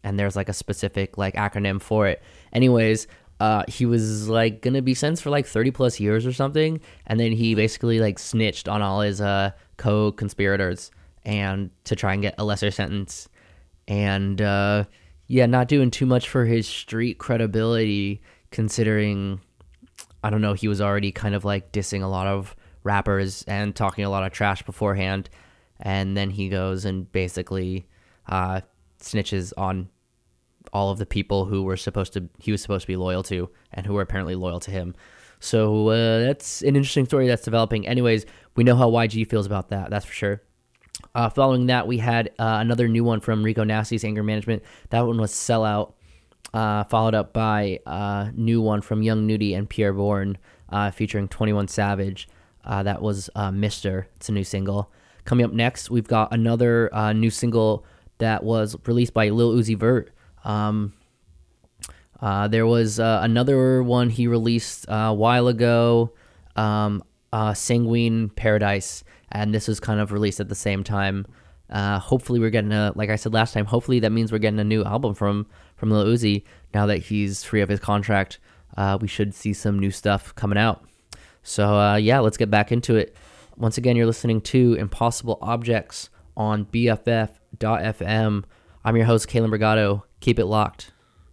Speaker 3: and there's like a specific like acronym for it. Anyways, uh, he was like gonna be sentenced for like thirty plus years or something, and then he basically like snitched on all his uh, co-conspirators and to try and get a lesser sentence. And uh, yeah, not doing too much for his street credibility, considering, I don't know, he was already kind of like dissing a lot of rappers and talking a lot of trash beforehand, and then he goes and basically uh, snitches on all of the people who were supposed to he was supposed to be loyal to and who were apparently loyal to him. So uh, that's an interesting story that's developing. Anyways, we know how Y G feels about that, that's for sure. Uh, following that, we had uh, another new one from Rico Nasty's Anger Management. That one was Sellout, uh, followed up by a new one from Young Nudie and Pierre Bourne, uh, featuring twenty-one Savage. Uh, that was uh, Mister It's a new single. Coming up next, we've got another uh, new single that was released by Lil Uzi Vert. Um, uh, there was uh, another one he released uh, a while ago, um, uh, Sanguine Paradise, and this was kind of released at the same time. Uh, hopefully we're getting a, like I said last time, hopefully that means we're getting a new album from, from Lil Uzi. Now that he's free of his contract, uh, we should see some new stuff coming out. So uh, yeah, let's get back into it. Once again, you're listening to Impossible Objects on B F F dot F M. I'm your host, Kalen Brigado. Keep it locked.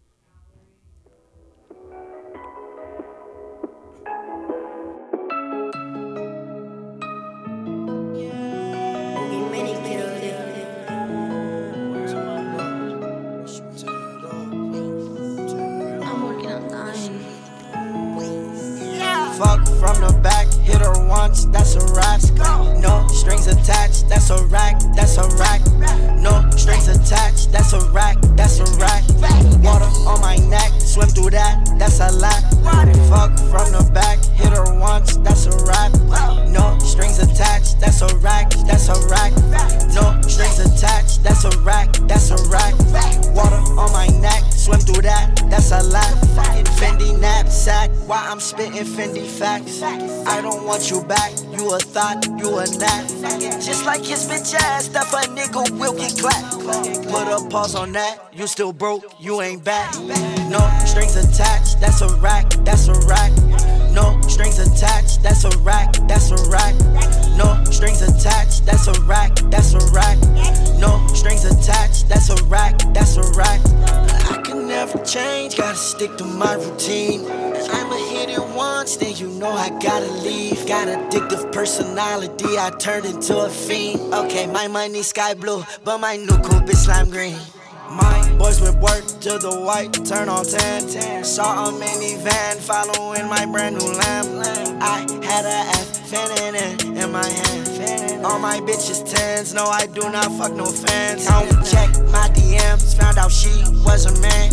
Speaker 10: Fuck from the back, hit her once, that's a rack. No strings attached, that's a rack, that's a rack. No strings attached, that's a rack, that's a rack. Water on my neck, swim through that, that's a lap. Fuck from the back, hit her once, that's a rack. No strings attached, that's a rack, that's a rack. No strings attached, that's a rack, that's a rack. Water on my neck, swim through that, that's a lap. Fendi knapsack, why I'm spitting Fendi facts. I don't want you back, you a thought, you a nap. Just like his bitch ass, that a nigga will get clapped. Put a pause on that, you still broke, you ain't back. No strings attached, that's a rack, that's a rack. No strings attached, that's a rack, that's a rack. No strings attached, that's a rack, that's a rack. No strings attached, that's a rack, that's a rack. I can never change, gotta stick to my routine. I'ma hit it once, then you know I gotta leave. Got addictive personality, I turned into a fiend. Okay, my money sky blue, but my new coupe is slime green. My boys with work to the white, turn on ten. Saw a minivan following my brand new lamb. I had a F, fanning in, in my hand. All my bitches tens, no I do not fuck no fans. Count check my D Ms, found out she was a man.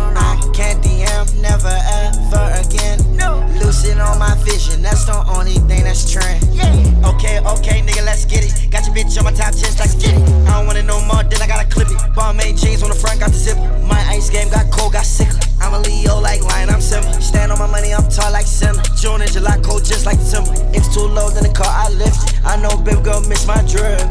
Speaker 10: I can't D M, never ever again. Lucid on my vision, that's the only thing that's trend. Okay, okay, nigga, let's get it. Got your bitch on my top chest, let's get it. I don't want it no more, then I gotta clip it. Balmain jeans on the front, got the zipper. My ice game got cold, got sicker. I'm a Leo like lion, I'm simple. Stand on my money, I'm tall like Simba. June and July cold just like Timber. It's too low, then the car I lift it. I know baby girl miss my drip.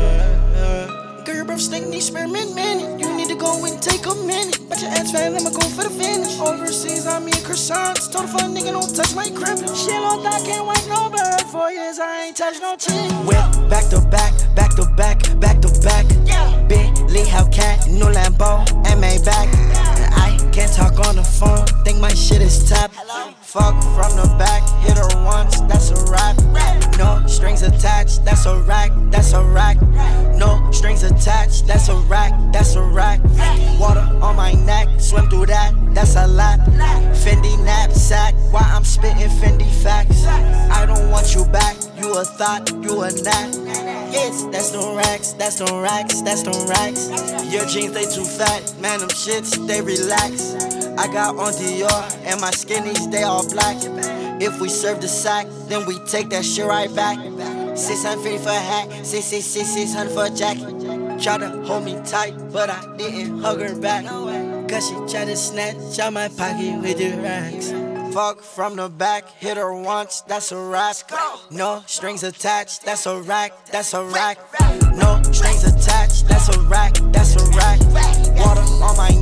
Speaker 10: Girl, your breath stink, need spearmint minute. You need to go and take a minute. But your ass fat, I'ma go for the finish. Overseas, I'm eating croissants. Told a fuck nigga don't touch my crib. Shit on that, can't wipe no bird. Four years, I ain't touched no chin. Whip, back to back, back to back, back to back. Yeah. Bentley Hellcat, new Lambo, and Maybach. I can't talk on the phone, think my shit is tapped. Fuck from the back, hit her once, that's a rap. No strings attached, that's a rack, that's a rack. No strings attached, that's a rack, that's a rack. Water on my neck, swim through that, that's a lap. Fendi knapsack, why I'm spitting Fendi facts. I don't want you back, you a thought, you a nap. Yes, that's the racks, that's the racks, that's the racks. Your jeans, they too fat, man, them shits, they relax. I got on Dior, and my skinnies, they all black. If we serve the sack, then we take that shit right back. six hundred fifty for a hat, six six six six hundred for a jacket. Tried to hold me tight, but I didn't hug her back. Cause she tried to snatch out my pocket with the racks. Fuck from the back, hit her once, that's a rack. No strings attached, that's a rack, that's a rack. No strings attached, that's a rack, that's a rack. Water on my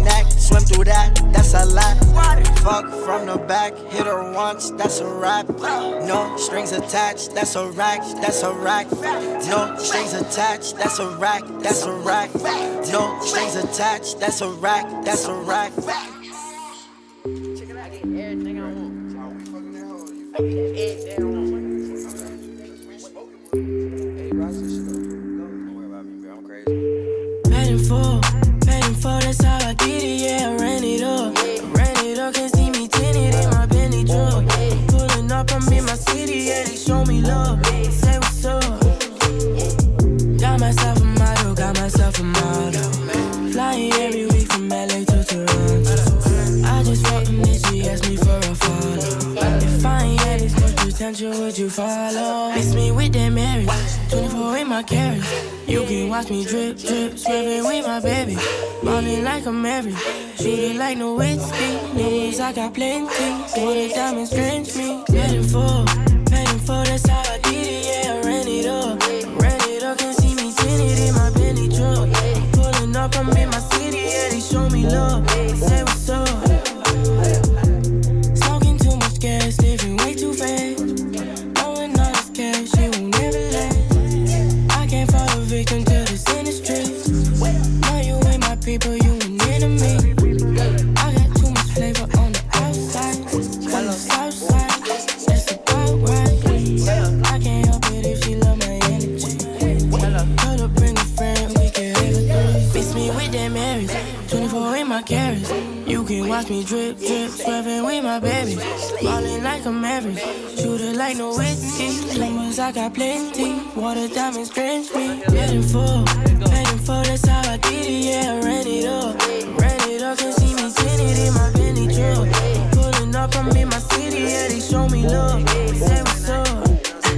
Speaker 10: back, hit her once, that's a wrap. No strings attached, that's a rack, that's a rack. No strings attached, that's a rack, that's a rack. No strings attached, that's a rack, that's a rack.
Speaker 8: Paid for, paid for, that's how I get it, yeah, I ran it up. Ran it up, can't see me tinted in my Bentley truck. Pulling up, I'm in my city, yeah, they show me love. Say what's up. Got myself a model, got myself a model. Flying every week from L A to Toronto. I just fucked him, then she asked me for a follow. If I ain't had this much potential, would you follow? Miss me with that marriage, twenty-four in my carriage. You can watch me drip, drip, swerving with my baby. Ballin' like I'm married, shoot it like no whiskey. News, I got plenty, water diamonds drench me. Paid for, paid for, that's how I did it, yeah, I ran it up. Ran it up, can see me tinted in my Bentley truck. Pulling up, I'm in my city, yeah, they show me love. Say what's up. Smoking too much gas, living way too fast. Blowing all this cash, she won't never last. I can't fall a victim to this industry. Know you ain't my people, you an enemy. I got too much flavor on the outside. Hello, Southside, that's about right. I can't help it if she love my energy. Hold up, bring a friend, we can have a three. Miss me with that marriage, twenty-four in my carriage. You can watch me drip, drip, swerving with my baby. Ballin' like I'm average, shoot it like no whiskey. Lemons, I got plenty, water diamonds drench me. Paid for, paid for, that's how I did it, yeah, I ran it up. Ran it up, can see me tinted in my Bentley truck. Pulling up, I'm in my city, yeah, they show me love. Say what's up.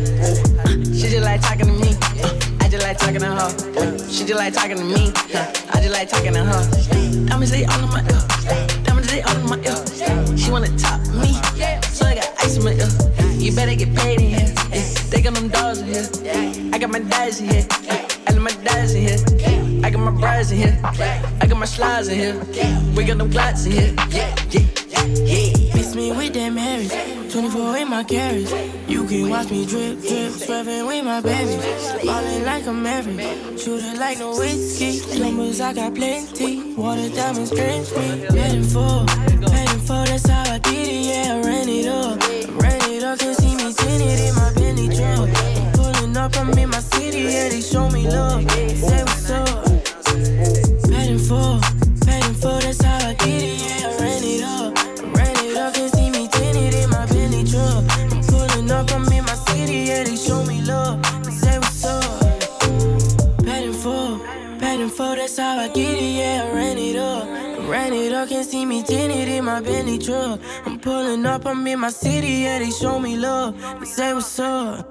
Speaker 21: She just like talking to me, uh, I just like talking to her. Uh, she just like talking to me, uh, I just like talking to her. Diamonds they all in my ear, diamonds they all in my ear. She wanna top me, so I got ice in my ear. You better get paid in here, yeah. They got them dogs in here, I got my dice in here, I got my dice in here, I got my brides in here, I got my slides in here, we got them glats in here, yeah, yeah, yeah.
Speaker 8: Miss me with that marriage, twenty-four in my carriage. You can watch me drip, drip, swerving with my baby. Ballin' like I'm married, shoot it like no whiskey. Lemons, I got plenty, water diamonds drench me. Paid for, paid for, that's how I did it, yeah, I ran it up. Ran it up, can see me tinted in my Bentley truck. Pulling up, I'm in my city, yeah, they show me love. Say what's up. Paid for, paid for, that's how I did it, yeah, I ran it up. Ran it up, can see me tinted in my Bentley truck. Pulling up, I'm in my city, yeah, they show me love. Say what's up. Paid for, paid for, that's how I get it, yeah, I ran it up. Ran it up, can see me tinted in my Bentley truck. I'm pulling up, I'm in my city, yeah, they show me love. Say what's up.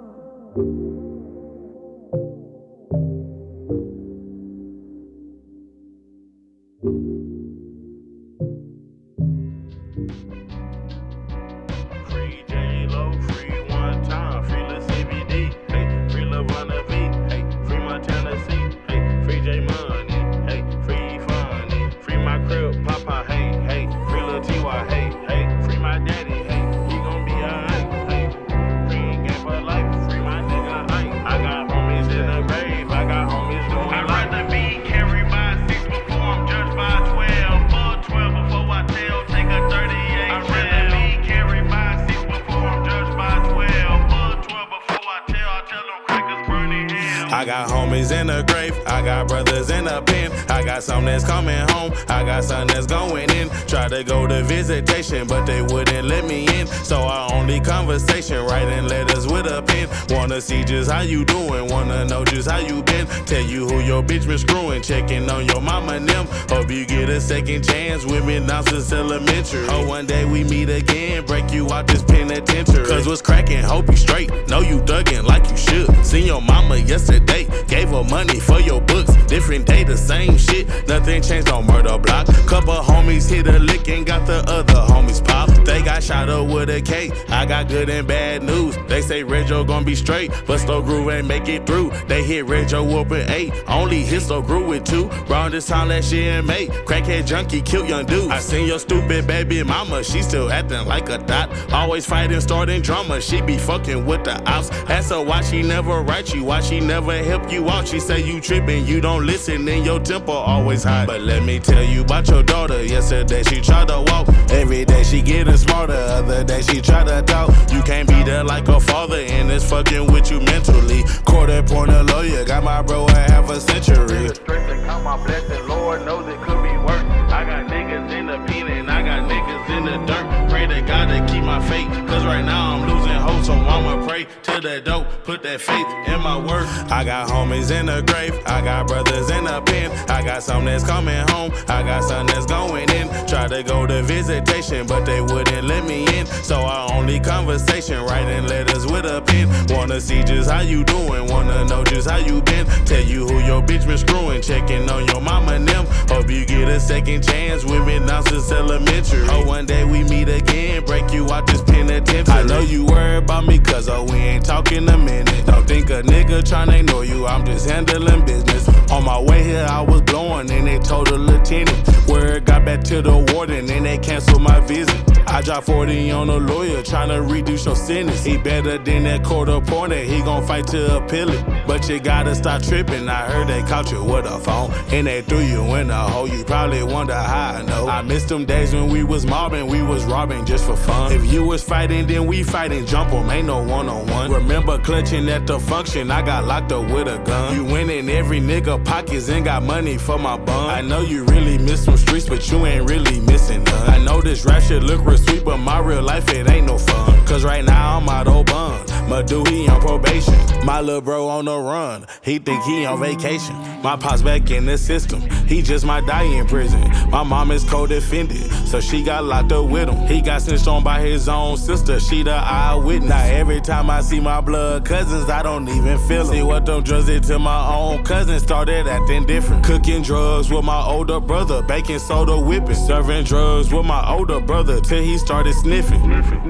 Speaker 22: Free J-Lo, free one time, free Lil C B D, hey, free Lil Runner V, hey, free Montana C, hey, free J Money, hey, free Funny, free my crib, Papa, hey, hey, free Lil T Y, hey, hey, free my daddy, hey, he gon' be alright, hey, free game for life, free my nigga, hey, I got homies in the grave, I got homies doing I'd life. Rather be carried by six before I'm judged by twelve, full twelve before I tell, take a thirty-eight. I'd rather be carried by six before I'm judged by twelve, full twelve before I tell, I tell them crackers burning hell.
Speaker 20: I got homies in the grave, I got brothers in the pen. I got some that's coming home, I got some that's going in. Try to go to visitation, but they wouldn't let me in. So I only conversation, writing letters with a pen. Wanna see just how you doing, wanna know just how you been. Tell you who your bitch been screwing, checking on your mama and them. Hope you get a second chance with me now since elementary. Oh, one day we meet again, break you out this penitentiary. Cause what's cracking, hope you straight, know you thuggin' like you should. Seen your mama yesterday,
Speaker 22: fake. Gave her money for your books. Different day, the same shit. Nothing changed on Murder Block. Couple homies hit a lick and got the other homies pop. They got shot up with a K. I got good and bad news. They say Reggio gon' be straight, but Slow Groove ain't make it through. They hit Reggio up at eight. Only hit Slow Groove with two. Round this time last year in May. Crackhead junkie killed young dude. I seen your stupid baby mama. She still acting like a dot. Always fighting, starting drama. She be fucking with the ops. Ask her why she never write you. Why she never help you out. She say you tripping, you don't listen, and your temper always high. But let me tell you about your daughter. Yesterday she tried to walk. Every day she getting smarter. Other day she try to talk. You can't be there like a father, and it's fucking with you mentally. Court appointed lawyer. Got my bro a half a century. Stress and count my blessing. Lord knows it could be worse. I got niggas in the pen and I got niggas in the dirt. Pray to God to keep my faith, cause right now I'm losing hope. So I'ma pray to the dope, put that faith in my work. I got homies in the grave, I got brothers in the pen. I got some that's coming home, I got some that's going in. Tried to go to visitation, but they wouldn't let me in. So I only conversation, writing letters with a pen. Wanna see just how you doing, wanna know just how you been. Tell you who your bitch been screwing, checking on your mama and them. Hope you get a second chance with me now since elementary. Oh, one day we meet again, break you out this penitentiary. I know you worry about me cause oh, we ain't talking a minute. Don't think a nigga tryna ignore you, I'm just handling business. On my way here I was blowing and they told the lieutenant. Word got back to the warden and they canceled my visit. I dropped forty on a lawyer tryna reduce your sentence. He better than that court appointed, he gon' fight to appeal it. But you gotta stop tripping, I heard they caught you with a phone and they threw you in a hole. You probably wonder how I know. I missed them days when we was mobbing, we was robbing just for fun. If you was fighting, then we fighting, jump 'em, ain't no one-on-one. Remember clutching at the function, I got locked up with a gun. You went in every nigga pockets and got money for my bun. I know you really miss some streets, but you ain't really missing none. I know this rap shit look real sweet, but my real life it ain't no fun. Cause right now I'm out of bond, Madu he on probation. My little bro on the run, he think he on vacation. My pops back in the system, he just might die in prison. My mom is co-defended, so she got locked up with him. He got snitched on by his own sister, she the eyewitness. Now every time I see my blood cousins, I don't even feel them. See what them drugs did to my own cousins, started acting different. Cooking drugs with my older brother, baking soda whipping. Serving drugs with my older brother till he started sniffing.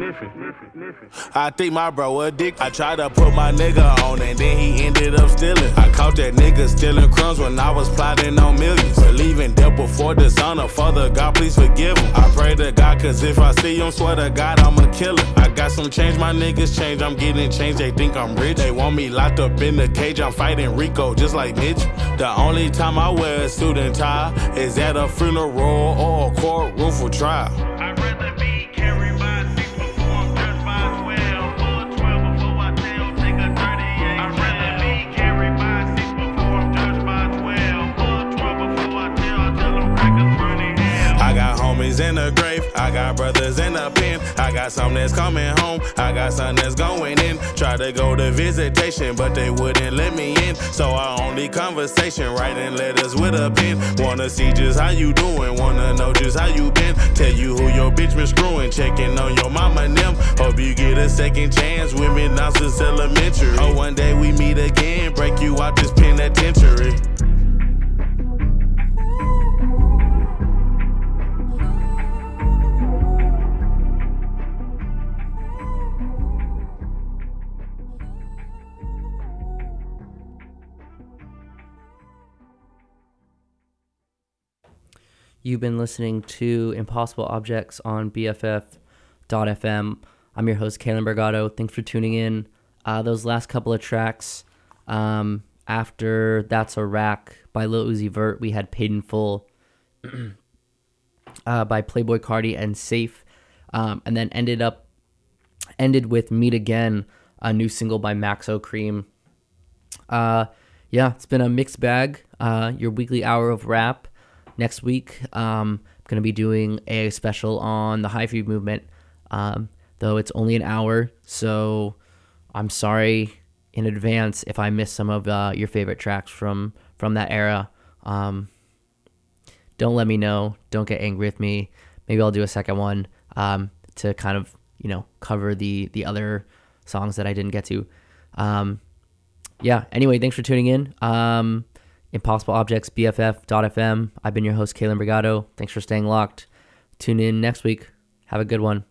Speaker 22: I think my bro a dick. I tried to put my nigga on and then he ended up stealing. I caught that nigga stealing crumbs when I was plotting on millions. Believing death before dishonor, Father God please forgive him. I pray to God cause if I see him, swear to God I'ma kill him. I got some change, my niggas change, I'm getting changed, they think I'm rich. They want me locked up in the cage, I'm fighting Rico just like Mitch. The only time I wear a suit and tie is at a funeral or a courtroom for trial. I'd rather be carried by six before I'm judged by twelve, or twelve before I tell, take a thirty-eight. I'd rather be carried by six before I'm judged by twelve, or twelve before I tell, tell them crackers burning hell. I got homies in the grave, I got brothers in the pen. I got some that's coming home, I got some that's going in. Tried to go to visitation, but they wouldn't let me in. So I only conversation, writing letters with a pen. Wanna see just how you doing, wanna know just how you been. Tell you who your bitch been screwing, checking on your mama and them. Hope you get a second chance with me now since elementary. Oh, one day we meet again, break you out this penitentiary.
Speaker 3: You've been listening to Impossible Objects on B F F dot F M. I'm your host, Kalen Bergato. Thanks for tuning in. Uh, those last couple of tracks, um, after That's a Rack by Lil Uzi Vert, we had Paid in Full uh, by Playboy Cardi and Safe, um, and then ended up ended with Meet Again, a new single by Maxo Cream. Uh, yeah, it's been a mixed bag. Uh, your weekly hour of rap. Next week, um, I'm going to be doing a special on the Hyphy movement, um, though it's only an hour, so I'm sorry in advance if I miss some of uh, your favorite tracks from, from that era. Um, don't let me know. Don't get angry with me. Maybe I'll do a second one um, to kind of, you know, cover the, the other songs that I didn't get to. Um, yeah, anyway, thanks for tuning in. Um, Impossible Objects, B F F dot F M. I've been your host, Kalen Brigado. Thanks for staying locked. Tune in next week. Have a good one.